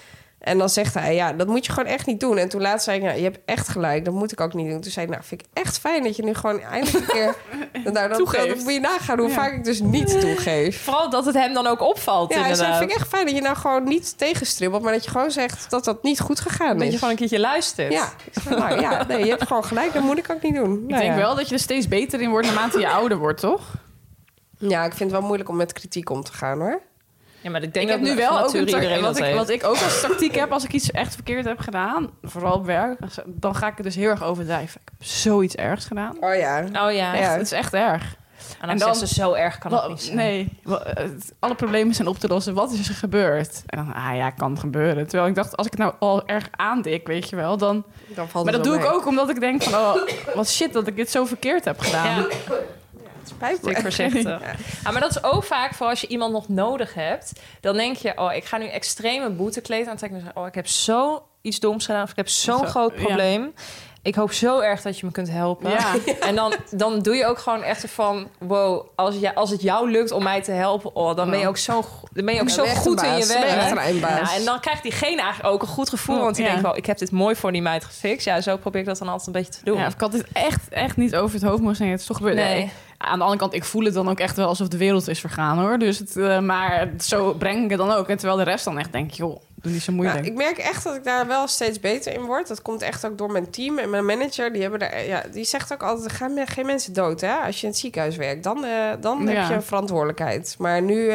En dan zegt hij, ja, dat moet je gewoon echt niet doen. En toen laatst zei ik, nou, je hebt echt gelijk, dat moet ik ook niet doen. Toen zei ik, nou, vind ik echt fijn dat je nu gewoon eindelijk een keer... Dan moet je nagaan hoe vaak ik dus niet toegeef. Vooral dat het hem dan ook opvalt, Ja, hij inderdaad. zei, vind ik echt fijn dat je nou gewoon niet tegenstribbelt... maar dat je gewoon zegt dat dat niet goed gegaan is. Dat je gewoon een keertje luistert. Ja, ik zeg, nou, ja, nee, je hebt gewoon gelijk, dat moet ik ook niet doen. Ik denk wel dat je er steeds beter in wordt naarmate je ouder wordt, toch? Ja, ik vind het wel moeilijk om met kritiek om te gaan, hoor. Ja, maar ik denk Ik heb dat nu wel ook iedereen wat ik ook als tactiek heb als ik iets echt verkeerd heb gedaan, vooral op werk, dan ga ik het dus heel erg overdrijven. Ik heb zoiets ergs gedaan. Oh ja. Oh ja. Echt, het is echt erg. En dan zegt ze, zo erg kan het niet zijn. Nee, alle problemen zijn op te lossen. Wat is er gebeurd? En dan, kan gebeuren. Terwijl ik dacht, als ik het nou al erg aandik, weet je wel, dan valt maar het dat wel doe ik mee. ook omdat ik denk van, wat shit dat ik dit zo verkeerd heb gedaan. Ja. Spijt me. Ik voorzichtig. Ja, maar dat is ook vaak voor als je iemand nog nodig hebt. Dan denk je, ik ga nu extreme boetekleed aantrekken. Ik heb zo iets doms gedaan. Of ik heb zo'n groot probleem. Ik hoop zo erg dat je me kunt helpen. Ja. En dan doe je ook gewoon echt van... wow, als het jou lukt om mij te helpen... dan ben je ook zo goed in je werk. Nou, en dan krijgt diegene eigenlijk ook een goed gevoel. Want die denkt wel, ik heb dit mooi voor die meid gefixt. Ja, zo probeer ik dat dan altijd een beetje te doen. Ja, ik had dit echt niet over het hoofd mogen zeggen. Het is toch gebeurd. Nee. Aan de andere kant, ik voel het dan ook echt wel alsof de wereld is vergaan, hoor. Dus maar zo breng ik het dan ook. En terwijl de rest dan echt denkt, joh, doe niet zo moeilijk. Nou, ik merk echt dat ik daar wel steeds beter in word. Dat komt echt ook door mijn team en mijn manager. Die zegt ook altijd, er gaan geen mensen dood, hè? Als je in het ziekenhuis werkt, dan heb je een verantwoordelijkheid. Maar nu,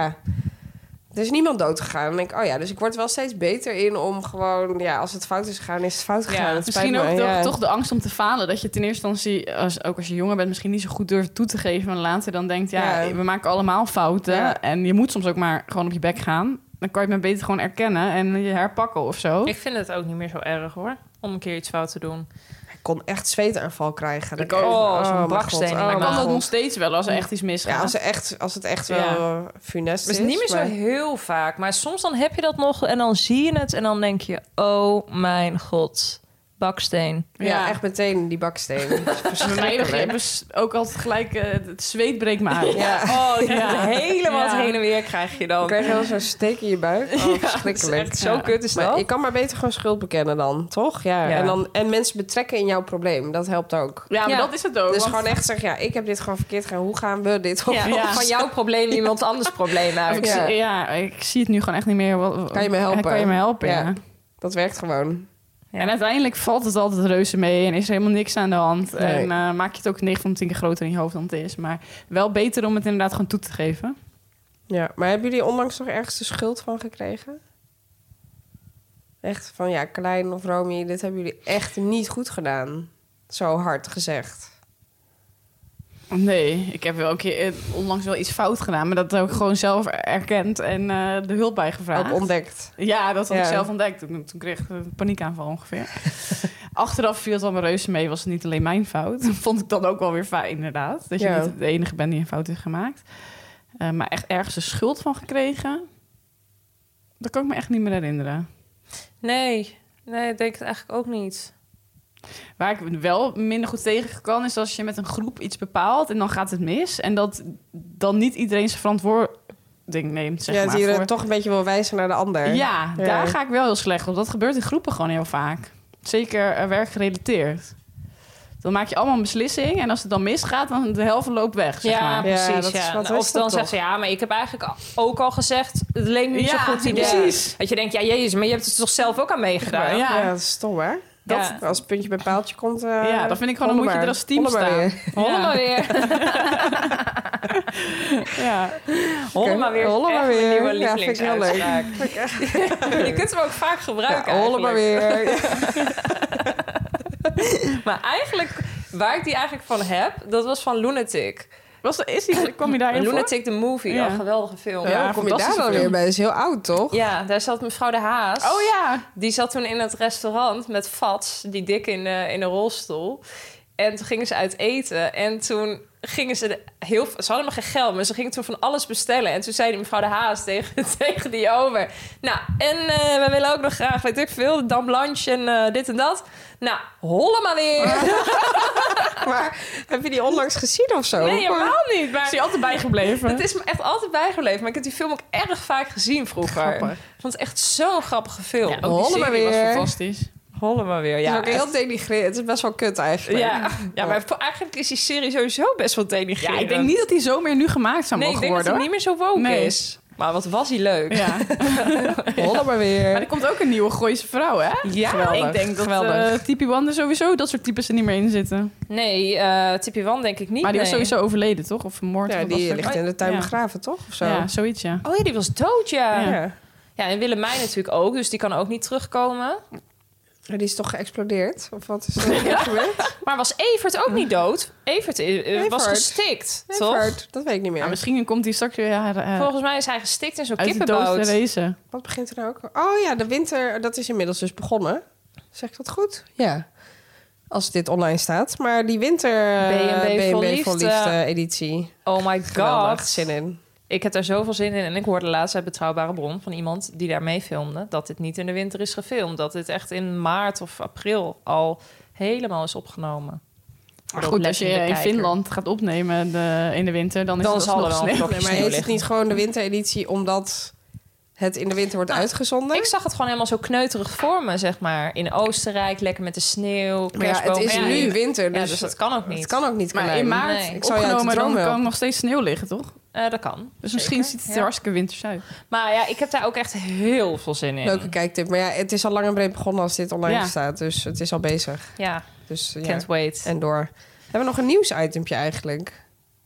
er is niemand dood gegaan. Dan denk ik, dus ik word wel steeds beter in om gewoon... als het fout is gegaan, is het fout gegaan. Ja, het spijt misschien me, ook toch de angst om te falen. Dat je ten eerste instantie, ook als je jonger bent... misschien niet zo goed durft toe te geven. En later dan denkt, we maken allemaal fouten. Ja. En je moet soms ook maar gewoon op je bek gaan. Dan kan je het maar beter gewoon erkennen en je herpakken of zo. Ik vind het ook niet meer zo erg, hoor. Om een keer iets fout te doen. Ik kon echt zweetaanval krijgen. Zo'n baksteen in mijn Ik kan maag. dat nog steeds wel als er echt iets misgaat. Ja, als het echt wel funest is. Het is niet meer zo heel vaak. Maar soms dan heb je dat nog en dan zie je het... en dan denk je, oh mijn god, baksteen. Ja, echt meteen die baksteen. Bij mij hebben ze ook altijd gelijk... het zweet breekt me uit. Ja. Helemaal heen en weer krijg je dan. Dan krijg je wel zo'n steek in je buik. Oh, verschrikkelijk. Echt zo kut is dat. Maar je kan maar beter gewoon schuld bekennen dan, toch? Ja. En mensen betrekken in jouw probleem. Dat helpt ook. Ja, maar dat is het ook. Dus want- gewoon echt zeggen, ik heb dit gewoon verkeerd gedaan. Hoe gaan we dit op? Ja. Van jouw probleem iemand anders probleem uit. Ik zie het nu gewoon echt niet meer. Kan je me helpen? Kan je me helpen, ja. Dat werkt gewoon. Ja. En uiteindelijk valt het altijd reuze mee en is er helemaal niks aan de hand. Nee. En maak je het ook 9 van de 10 keer groter in je hoofd dan het is. Maar wel beter om het inderdaad gewoon toe te geven. Ja, maar hebben jullie onlangs nog ergens de schuld van gekregen? Echt van, Klein of Romy, dit hebben jullie echt niet goed gedaan. Zo hard gezegd. Nee, ik heb wel een keer onlangs wel iets fout gedaan. Maar dat heb ik gewoon zelf erkend en de hulp bij gevraagd. Ook ontdekt. Ja, dat had ik zelf ontdekt. Toen kreeg ik een paniekaanval ongeveer. Achteraf viel het allemaal reuze mee. Was het niet alleen mijn fout. Vond ik dan ook wel weer fijn, inderdaad. Dat je niet de enige bent die een fout heeft gemaakt. Maar echt ergens de schuld van gekregen... dat kan ik me echt niet meer herinneren. Nee, ik denk het eigenlijk ook niet. Waar ik wel minder goed tegen kan... is als je met een groep iets bepaalt en dan gaat het mis... en dat dan niet iedereen zijn verantwoording neemt, zeg maar. Dat je toch een beetje wil wijzen naar de ander. Ja, daar ga ik wel heel slecht op. Dat gebeurt in groepen gewoon heel vaak. Zeker werkgerelateerd. Dan maak je allemaal een beslissing... en als het dan misgaat, dan de helft loopt weg, zeg maar. Precies. Ja, dat is wat Of dan zegt ze, maar ik heb eigenlijk ook al gezegd... het leek me niet zo'n goed idee. Precies. Dat je denkt, jezus, maar je hebt het toch zelf ook aan meegedaan? Ja, dat is stom, hè? Als het puntje bij paaltje komt... dan vind ik gewoon, dan moet je er als team staan. Hollen maar weer. Ja. Hollen maar weer. Hollen maar Echt weer. mijn nieuwe Vind ik heel leuk. Je kunt hem ook vaak gebruiken. Hollen maar weer. Maar eigenlijk, waar ik die eigenlijk van heb... dat was van Lunatic. Kwam je daarin voor? Lunatic the Movie, een geweldige film. Ja, kom je daar dan weer bij? Dat is heel oud, toch? Ja, daar zat mevrouw De Haas. Oh ja. Die zat toen in het restaurant met Fats, die dik in de rolstoel. En toen gingen ze uit eten. En toen ze hadden maar geen geld, maar ze gingen toen van alles bestellen. En toen zei die mevrouw de Haas tegen die over. Nou, en we willen ook nog graag, weet ik veel, dam blanche en dit en dat. Nou, holle maar weer. Maar heb je die onlangs gezien of zo? Nee, helemaal niet. Maar Is die altijd bijgebleven? het is me echt altijd bijgebleven. Maar ik heb die film ook erg vaak gezien vroeger. Grappig. Ik vond het echt zo'n grappige film. Ja, ook die Holle maar serie was weer. fantastisch. Holle maar weer, Het ja. is ook heel denigrerend. Het is best wel kut eigenlijk. Ja, maar eigenlijk is die serie sowieso best wel denigrerend. Ja, ik denk niet dat die zo meer nu gemaakt zou Nee, ik mogen denk dat worden. hij niet meer zo woke Nee. is. Maar wat was hij leuk. Ja. Holle maar weer. Maar er komt ook een nieuwe Gooise vrouw, hè? Ja, Geweldig. Ik denk dat geweldig. Tippy Wonder sowieso dat soort types er niet meer in zitten. Nee, Tippy Wan denk ik niet. Maar die was nee. sowieso overleden, toch? Of vermoord? Ja, of wat die was er? ligt in de tuin Ja. begraven, toch? Of zo? Ja, zoiets, ja. Oh ja, die was dood, ja. Ja. Ja, en Willemijn natuurlijk ook. Dus die kan ook niet terugkomen. Die is toch geëxplodeerd? Of wat is er gebeurd? Maar was Evert ook niet dood? Evert was Evert. gestikt, toch? Evert, dat weet ik niet meer. Ja, misschien komt hij straks weer Volgens mij is hij gestikt in zo'n uit de dood kippenbout. te racen. Wat begint er nou ook? Oh ja, de winter, dat is inmiddels dus begonnen. Zeg ik dat goed? Ja. Als dit online staat. Maar die winter B&B vol B&B liefde. editie. Oh my Geweldig, god. zin in. Ik heb daar zoveel zin in. En ik hoorde laatst uit Betrouwbare Bron van iemand die daar mee filmde... dat dit niet in de winter is gefilmd. Dat dit echt in maart of april al helemaal is opgenomen. Maar goed, als je in Finland gaat opnemen in de winter, dan is Dan het zal er alsnog wel een sneeuw. vlokje Nee, maar sneeuw heet het liggen. niet gewoon de wintereditie omdat het in de winter wordt uitgezonden? Ik zag het gewoon helemaal zo kneuterig voor me, zeg maar. In Oostenrijk, lekker met de sneeuw, Maar ja, het kerstboom. is Ja, nu winter, Ja, dus, dus dat kan ook niet. het kan ook niet. Maar Carlijn. in maart Nee. Ik zou je uit de opgenomen, dan droom kan helpen. nog steeds sneeuw liggen, toch? Dat kan. Dus misschien Zeker, ziet het ja. er hartstikke winters uit. Maar ja, ik heb daar ook echt heel veel zin in. Leuke kijktip. Maar ja, het is al lang en breed begonnen als dit online Ja. staat. Dus het is al bezig. Ja, Dus ja. can't wait. En door. Hebben we nog een nieuwsitempje eigenlijk?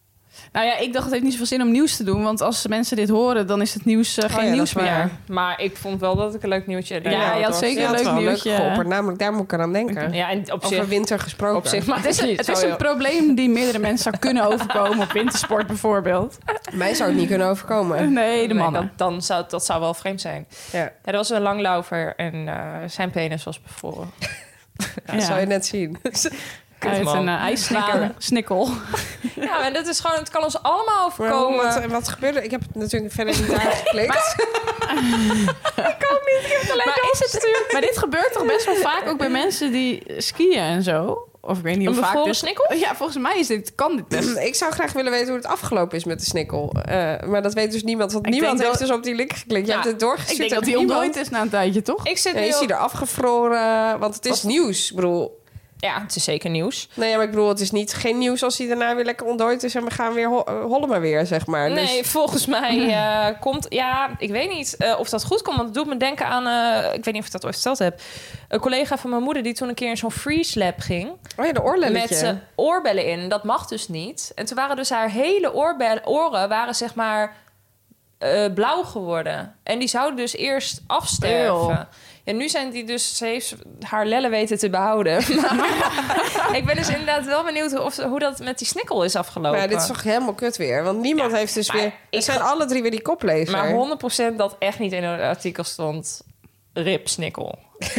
Nou ja, ik dacht het heeft niet zoveel zin om nieuws te doen. Want als mensen dit horen, dan is het nieuws geen ja, dat nieuws is waar. meer. Maar ik vond wel dat ik een leuk nieuwtje... Ja, je had zeker Ja, een het is leuk wel nieuwtje. geopperd. Namelijk, daar moet ik aan denken. Ja, en op Over zich... winter gesproken. Op zich, maar Het is een probleem die meerdere mensen zou kunnen overkomen op wintersport bijvoorbeeld. Mij zou het niet kunnen overkomen. Nee, de mannen. Dat zou wel vreemd zijn. Ja, Ja, dat was een langlaufer en zijn penis was bevroren. dat zou je net zien. Uit man. een ijssnikker. Snikkel. Ja, en dat is gewoon... Het kan ons allemaal Maar overkomen. wat gebeurde? Ik heb het natuurlijk verder niet aangeklikt. Maar dit gebeurt toch best wel vaak ook bij mensen die skiën en zo? Of ik weet niet hoe Een vaak bevroren dit... snikkel? Ja, volgens mij kan dit best. Ik zou graag willen weten hoe het afgelopen is met de snikkel. Maar dat weet dus niemand. Want Ik niemand denk heeft dat- dus op die link geklikt. Je Ja, hebt het doorgestuurd. Ik denk aan dat die niemand. ontdooid is na een tijdje, toch? Ik zit Ja, nu is op- hij er afgevroren? Want het is nieuws. Ik bedoel, Ja, het is zeker nieuws. nee, maar ik bedoel, het is niet geen nieuws als hij daarna weer lekker ontdooid is en we gaan weer hollen maar weer, zeg maar. Nee, Dus, volgens mij komt... Ja, ik weet niet of dat goed komt. Want het doet me denken aan... ik weet niet of ik dat ooit verteld heb. Een collega van mijn moeder die toen een keer in zo'n freeze lab ging. oh ja, de oorlelletje. Met zijn oorbellen in. Dat mag dus niet. En toen waren dus haar hele oren waren zeg maar blauw geworden. En die zouden dus eerst afsterven. En nu zijn die dus... Ze heeft haar lellen weten te behouden. Maar ik ben dus inderdaad wel benieuwd hoe dat met die snikkel is afgelopen. Maar ja, dit is toch helemaal kut weer. Want niemand heeft dus maar weer... ik Het zijn ga- alle drie weer die koplezer. Maar 100% dat echt niet in het artikel stond... Rip snikkel.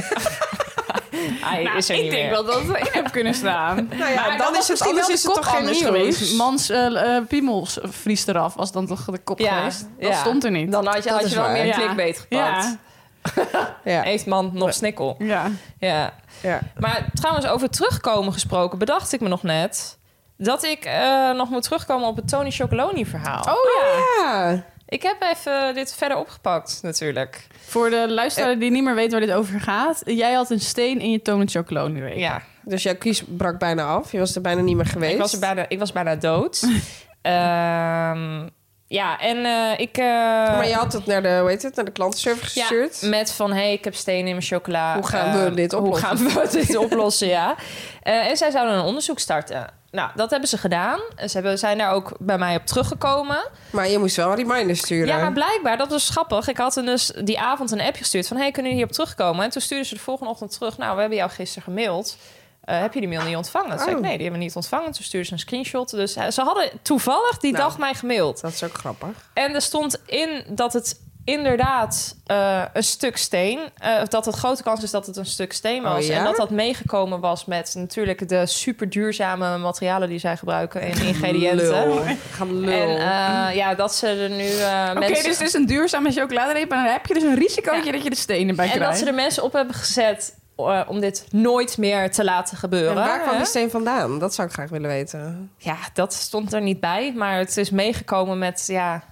Hij is er ik niet denk meer. wel dat het erin heb kunnen staan. Nou ja, Maar dan is het anders is het toch geen nieuws. geweest. Mans piemels vriest eraf, was dan toch de kop geweest? Dat stond er niet. Dan had Dat je is wel waar. meer Ja. clickbait gepakt. Ja, Ja. Heeft man nog snikkel. ja. Ja. Ja. Maar trouwens, over terugkomen gesproken... bedacht ik me nog net... dat ik nog moet terugkomen op het Tony Chocoloni verhaal. Ja. Ik heb even dit verder opgepakt, natuurlijk. Voor de luisteraar die niet meer weet waar dit over gaat. Jij had een steen in je Tony Chocoloni week. Ja, Dus jouw kies brak bijna af. Je was er bijna niet meer geweest. ik was bijna dood. Ja, en ik... Maar je had het naar de, hoe heet het, naar de klantenservice gestuurd. Ja, met van, hey, ik heb stenen in mijn chocola. Hoe gaan we dit oplossen? Hoe gaan we dit oplossen, ja. En zij zouden een onderzoek starten. Nou, dat hebben ze gedaan. Ze zijn daar ook bij mij op teruggekomen. Maar je moest wel een reminder sturen. Ja, maar blijkbaar, dat was grappig. Ik had dus die avond een appje gestuurd van... hey, kunnen jullie hierop terugkomen? En toen stuurden ze de volgende ochtend terug... nou, we hebben jou gisteren gemaild. Heb je die mail niet ontvangen? Toen zei ik, nee, die hebben we niet ontvangen. Toen stuurden ze een screenshot. Dus ze hadden toevallig die dag mij gemaild. Dat is ook grappig. En er stond in dat het inderdaad een stuk steen. Dat het grote kans is dat het een stuk steen was. Oh, ja? En dat dat meegekomen was met natuurlijk de super duurzame materialen die zij gebruiken in ingrediënten. En dat ze er nu Oké, dus het is een duurzame chocoladereep... en dan heb je dus een risicootje dat je de stenen bij krijgt. En dat ze er mensen op hebben gezet om dit nooit meer te laten gebeuren. En waar kwam die steen vandaan? Dat zou ik graag willen weten. Ja, dat stond er niet bij. Maar het is meegekomen met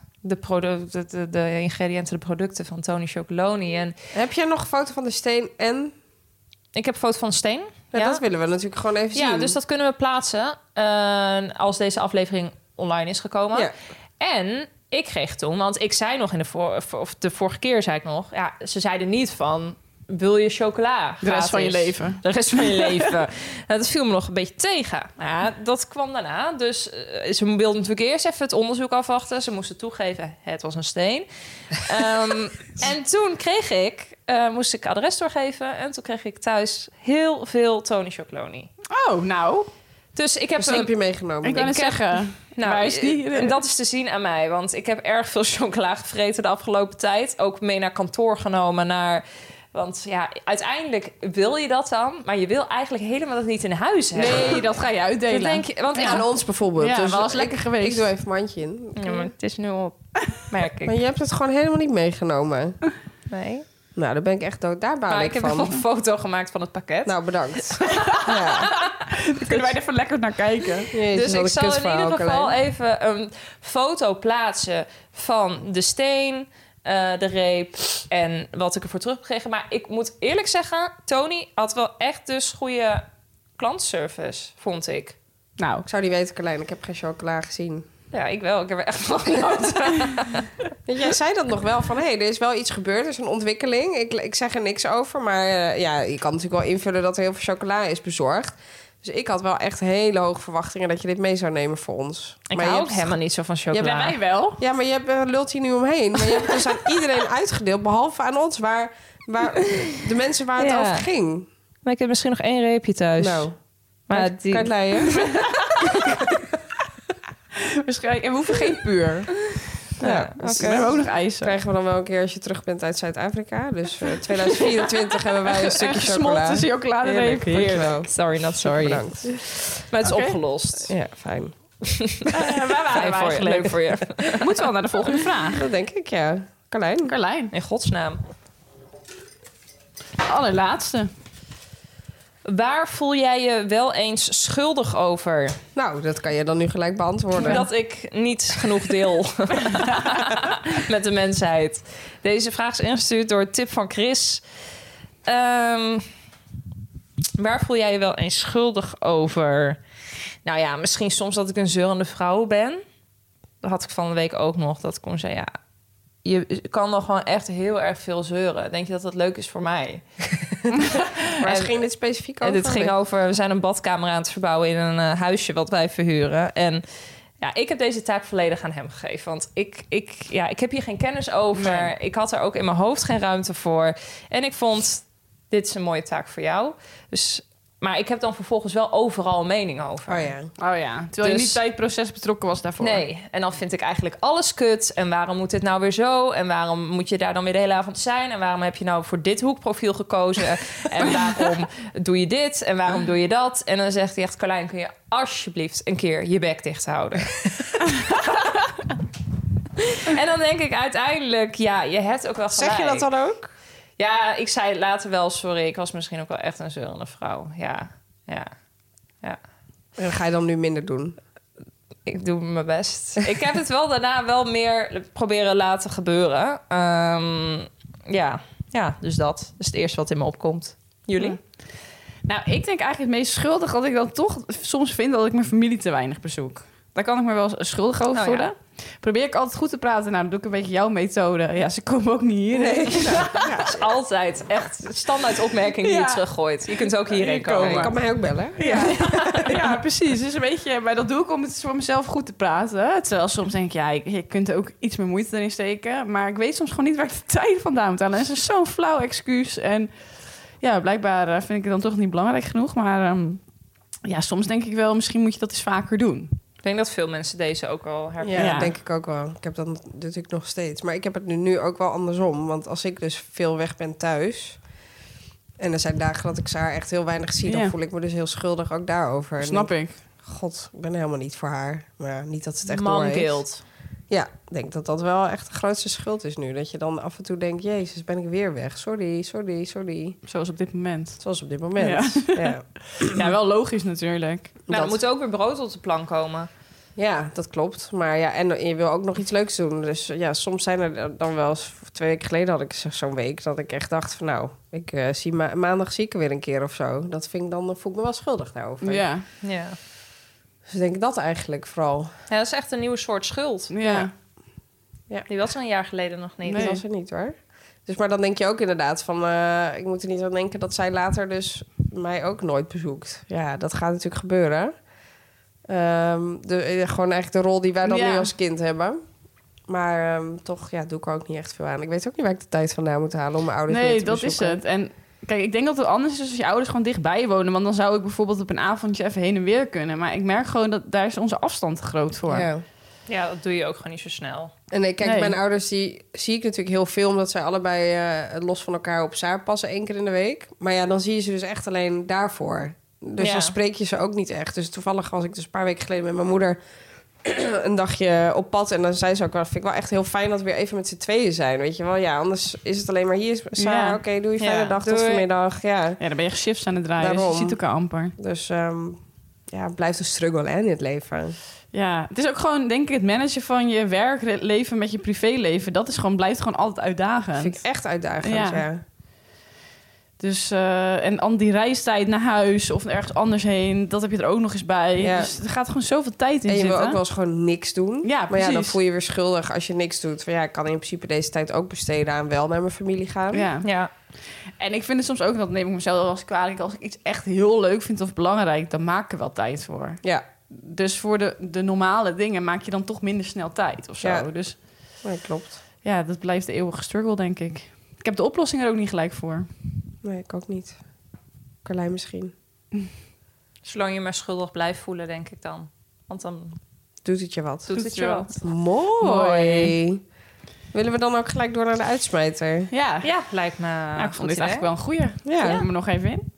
de ingrediënten, de producten van Tony Chocolonely. En Heb jij nog een foto van de steen en... ik heb een foto van een steen. Ja, dat willen we natuurlijk gewoon even zien. Ja, dus dat kunnen we plaatsen als deze aflevering online is gekomen. Ja. En ik kreeg toen, want ik zei nog in de vorige keer zei ik nog... Ja, ze zeiden niet van... Wil je chocola? De rest van je leven. De rest van je leven. Nou, dat viel me nog een beetje tegen. Maar ja, dat kwam daarna. Dus ze wilden natuurlijk eerst even het onderzoek afwachten. Ze moesten toegeven, het was een steen. En toen moest ik adres doorgeven. En toen kreeg ik thuis heel veel Tony Chocolonely. Oh, nou. Dus ik heb Dus dat heb je meegenomen. Ik kan het zeggen. Nou, waar is die? En dat is te zien aan mij. Want ik heb erg veel chocola gevreten de afgelopen tijd. Ook mee naar kantoor genomen. Want ja, uiteindelijk wil je dat dan. Maar je wil eigenlijk helemaal dat niet in huis hebben. Nee, dat ga je uitdelen. Dat denk je, want Aan ons bijvoorbeeld. Ja, dus was lekker geweest. Ik doe even mijn mandje in. Ja, maar het is nu op, merk ik. Maar je hebt het gewoon helemaal niet meegenomen. Nee. Nou, daar ben ik echt dood. Daar baal Maar ik ik heb van. wel een foto gemaakt van het pakket. Nou, bedankt. Ja. Dan kunnen wij er even lekker naar kijken. Jezus, Dus wat ik een zal in kutverhaal, ieder geval Carlijn. even een foto plaatsen van de steen, de reep en wat ik ervoor terug heb gekregen. Maar ik moet eerlijk zeggen, Tony had wel echt dus goede klantenservice, vond ik. Nou, Ik zou niet weten, Carlijn. Ik heb geen chocola gezien. Ja, ik wel. Ik heb er echt van genoten. Jij zei dat nog wel van... er is wel iets gebeurd, er is een ontwikkeling. Ik zeg er niks over, maar je kan natuurlijk wel invullen... dat er heel veel chocola is bezorgd. Dus ik had wel echt hele hoge verwachtingen... dat je dit mee zou nemen voor ons. Ik maar je hou ook hebt- helemaal niet zo van Ja, chocola. bij mij wel. Ja, maar je hebt, lult hier nu omheen. Maar je hebt het dus aan iedereen uitgedeeld... behalve aan ons, waar de mensen waar het Ja. over ging. Maar ik heb misschien nog 1 reepje thuis. Nou, maar die... kan je het leiden? Waarschijnlijk. En we hoeven geen puur. Ja, Dus we hebben ook nog ijzer. krijgen we dan wel een keer als je terug bent uit Zuid-Afrika. Dus 2024 hebben wij een stukje chocola. Gesmolten chocoladereep. Dankjewel. Sorry, not sorry. Bedankt. Maar het is Oké. opgelost. Ja, fijn. Waar waren Fijn we voor je. eigenlijk? Leuk voor je. We moeten wel naar de volgende vraag. Dat denk ik, ja. Carlijn? Carlijn, In godsnaam. allerlaatste. Waar voel jij je wel eens schuldig over? Nou, dat kan je dan nu gelijk beantwoorden. Dat ik niet genoeg deel met de mensheid. Deze vraag is ingestuurd door Tip van Chris. Waar voel jij je wel eens schuldig over? Nou ja, misschien soms dat ik een zeurende vrouw ben. Dat had ik van de week ook nog. Dat ik kon zeggen, ja, je kan nog gewoon echt heel erg veel zeuren. Denk je dat dat leuk is voor mij? Waar ging dit specifiek En over? dit ging over, we zijn een badkamer aan het verbouwen in een huisje wat wij verhuren. En ja, ik heb deze taak volledig aan hem gegeven. Want ik heb hier geen kennis over. Nee. Ik had er ook in mijn hoofd geen ruimte voor. En ik vond, dit is een mooie taak voor jou. Dus, maar ik heb dan vervolgens wel overal een mening over. Oh ja. Oh ja, terwijl je Dus- niet bij het proces betrokken was daarvoor. Nee, en dan vind ik eigenlijk alles kut. En waarom moet dit nou weer zo? En waarom moet je daar dan weer de hele avond zijn? En waarom heb je nou voor dit hoekprofiel gekozen? En waarom doe je dit? En waarom doe je dat? En dan zegt hij echt, Carlijn, kun je alsjeblieft een keer je bek dicht houden? En dan denk ik uiteindelijk, ja, je hebt ook wel gelijk. Zeg je dat dan ook? Ja, ik zei later wel, sorry, ik was misschien ook wel echt een zeurende vrouw. Ja. En ga je dan nu minder doen? Ik doe mijn best. Ik heb het wel daarna wel meer proberen laten gebeuren. Dus dat is het eerste wat in me opkomt. Jullie? Nou, ik denk eigenlijk het meest schuldig dat ik dan toch soms vind dat ik mijn familie te weinig bezoek. Daar kan ik me wel schuldig over Oh, voelen. ja. Probeer ik altijd goed te praten. Nou, dan doe ik een beetje jouw methode. Ja, ze komen ook niet hier. Nee. Dat is altijd echt standaard opmerking die je Ja. teruggooit. Je kunt ook hierheen Je komen. kan mij ook bellen. Ja, precies. Dus een beetje, maar dat doe ik om het voor mezelf goed te praten. Terwijl soms denk ik, ja, je kunt er ook iets meer moeite erin steken. Maar ik weet soms gewoon niet waar ik de tijd vandaan moet halen. En dat is zo'n flauw excuus. En ja, blijkbaar vind ik het dan toch niet belangrijk genoeg. Maar ja, soms denk ik wel, misschien moet je dat eens vaker doen. Ik denk dat veel mensen deze ook al herkennen. Ja, Ja. denk ik ook wel. Ik heb dat natuurlijk nog steeds. Maar ik heb het nu ook wel andersom. Want als ik dus veel weg ben thuis... en er zijn dagen dat ik haar echt heel weinig zie... dan Ja. voel ik me dus heel schuldig ook daarover. En Snap denk, ik. God, ik ben helemaal niet voor haar. Maar ja, niet dat ze het echt door heeft. Man-guilt. Ja, ik denk dat dat wel echt de grootste schuld is nu. Dat je dan af en toe denkt... Jezus, ben ik weer weg. Sorry. Zoals op dit moment. Zoals op dit moment. Ja, Ja, wel logisch natuurlijk. Nou, er moet ook weer brood op de plank komen. ja, dat klopt. Maar ja, en je wil ook nog iets leuks doen. Dus ja, soms zijn er dan wel eens... 2 weken geleden had ik zo'n week dat ik echt dacht van... nou, ik zie maandag zie ik er weer een keer of zo. Dat vind ik dan voel ik me wel schuldig daarover. Ja. Ja. Dus ik denk dat eigenlijk vooral. Ja, dat is echt een nieuwe soort schuld. Ja. Die was een jaar geleden nog niet. Nee. Dat was er niet hoor. Dus maar dan denk je ook inderdaad van... ik moet er niet aan denken dat zij later dus mij ook nooit bezoekt. Ja, dat gaat natuurlijk gebeuren. Gewoon eigenlijk de rol die wij dan Ja. nu als kind hebben. Maar toch doe ik er ook niet echt veel aan. Ik weet ook niet waar ik de tijd vandaan moet halen om mijn ouders weer Nee, te dat is bezoeken. het. En kijk, ik denk dat het anders is als je ouders gewoon dichtbij wonen. Want dan zou ik bijvoorbeeld op een avondje even heen en weer kunnen. Maar ik merk gewoon dat daar is onze afstand te groot voor. Ja. Ja, dat doe je ook gewoon niet zo snel. En kijk, Nee. mijn ouders die zie ik natuurlijk heel veel... omdat zij allebei los van elkaar op Saar passen 1 keer in de week. Maar ja, dan zie je ze dus echt alleen daarvoor. Dus Ja. dan spreek je ze ook niet echt. Dus toevallig was ik dus een paar weken geleden met mijn moeder... een dagje op pad. En dan zei ze ook wel... vind ik wel echt heel fijn dat we weer even met z'n tweeën zijn. Weet je wel, ja, anders is het alleen maar hier. Saar, Ja. oké, doei, fijne Ja, dag, tot doei. vanmiddag. Ja, Ja, dan ben je shifts aan het draaien. Dus Daarom. je ziet elkaar amper. dus ja, het blijft een struggle hè, in het leven. Ja, het is ook gewoon, denk ik, het managen van je werkleven met je privéleven. Dat is gewoon, blijft gewoon altijd uitdagend. Dat vind ik echt uitdagend, Ja. ja. Dus, en dan die reistijd naar huis of ergens anders heen, dat heb je er ook nog eens bij. Ja. Dus er gaat gewoon zoveel tijd in En je wil zitten. ook wel eens gewoon niks doen. Ja, Maar ja, dan precies. voel je je weer schuldig als je niks doet. Van ja, ik kan in principe deze tijd ook besteden aan wel naar mijn familie gaan. Ja. Ja. En ik vind het soms ook, dat neem ik mezelf wel eens kwalijk, als ik iets echt heel leuk vind of belangrijk, dan maak ik er wel tijd voor. Ja, Dus voor de normale dingen maak je dan toch minder snel tijd of zo. Ja. Dus nee, klopt. ja, dat blijft de eeuwige struggle, denk ik. Ik heb de oplossing er ook niet gelijk voor. Nee, ik ook niet. Carlijn misschien. Zolang je maar schuldig blijft voelen, denk ik dan. Want dan Doet het je wat? doet het je wat. Mooi. Willen we dan ook gelijk door naar de uitsmijter? Ja, Ja, lijkt me nou, ik vond dit goed eigenlijk wel een goeie. Ja. Zetten we hem nog even in.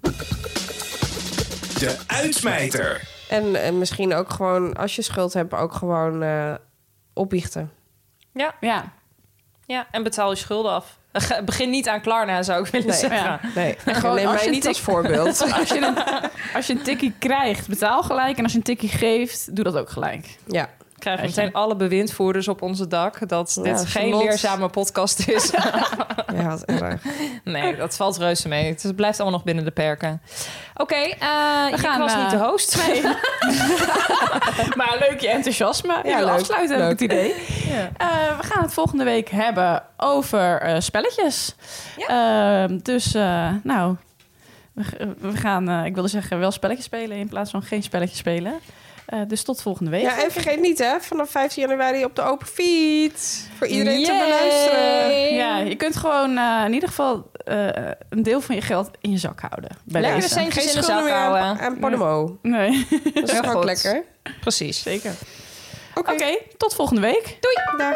De uitsmijter. En misschien ook gewoon, als je schuld hebt, ook gewoon opbiechten. Ja, Ja, ja, en betaal je schulden af. Begin niet aan Klarna, zou ik willen Nee. zeggen. ja. Nee, gewoon neem als mij je niet tik- als voorbeeld. Als je een tikkie krijgt, betaal gelijk. En als je een tikkie geeft, doe dat ook gelijk. Ja, Krijgen Weet je. meteen alle bewindvoerders op onze dak... dat Ja, dit geen genot. leerzame podcast is. ja, wat erg. Nee, dat valt reuze mee. Het blijft allemaal nog binnen de perken. Oké, ik gaan, was niet de host. Nee. Maar leuk je enthousiasme. Ja, leuk. afsluiten heb ik Leuk. het idee. We gaan het volgende week hebben over spelletjes. Dus, nou... We gaan, ik wilde zeggen, wel spelletjes spelen... in plaats van geen spelletjes spelen. Dus tot volgende week. Ja, en vergeet niet hè, vanaf 15 januari op de open feed. Voor iedereen te Yay! beluisteren. Ja, je kunt gewoon in ieder geval een deel van je geld in je zak houden. Bij Lekker deze. centjes Geen in de schulden zak meer houden. aan Podimo. Nee, Dat is Heel ook goed. lekker. Precies. zeker. Oké. Oké, tot volgende week. Dag.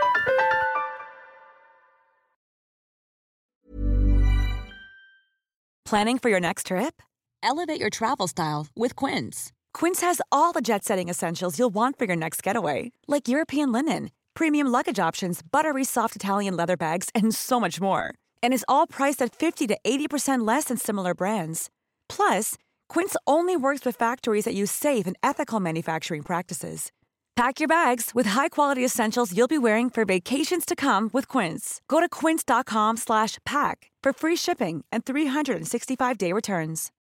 Planning for your next trip? Elevate your travel style with Quince. Quince has all the jet-setting essentials you'll want for your next getaway, like European linen, premium luggage options, buttery soft Italian leather bags, and so much more. And is all priced at 50 to 80% less than similar brands. Plus, Quince only works with factories that use safe and ethical manufacturing practices. Pack your bags with high-quality essentials you'll be wearing for vacations to come with Quince. Go to quince.com/pack for free shipping and 365-day returns.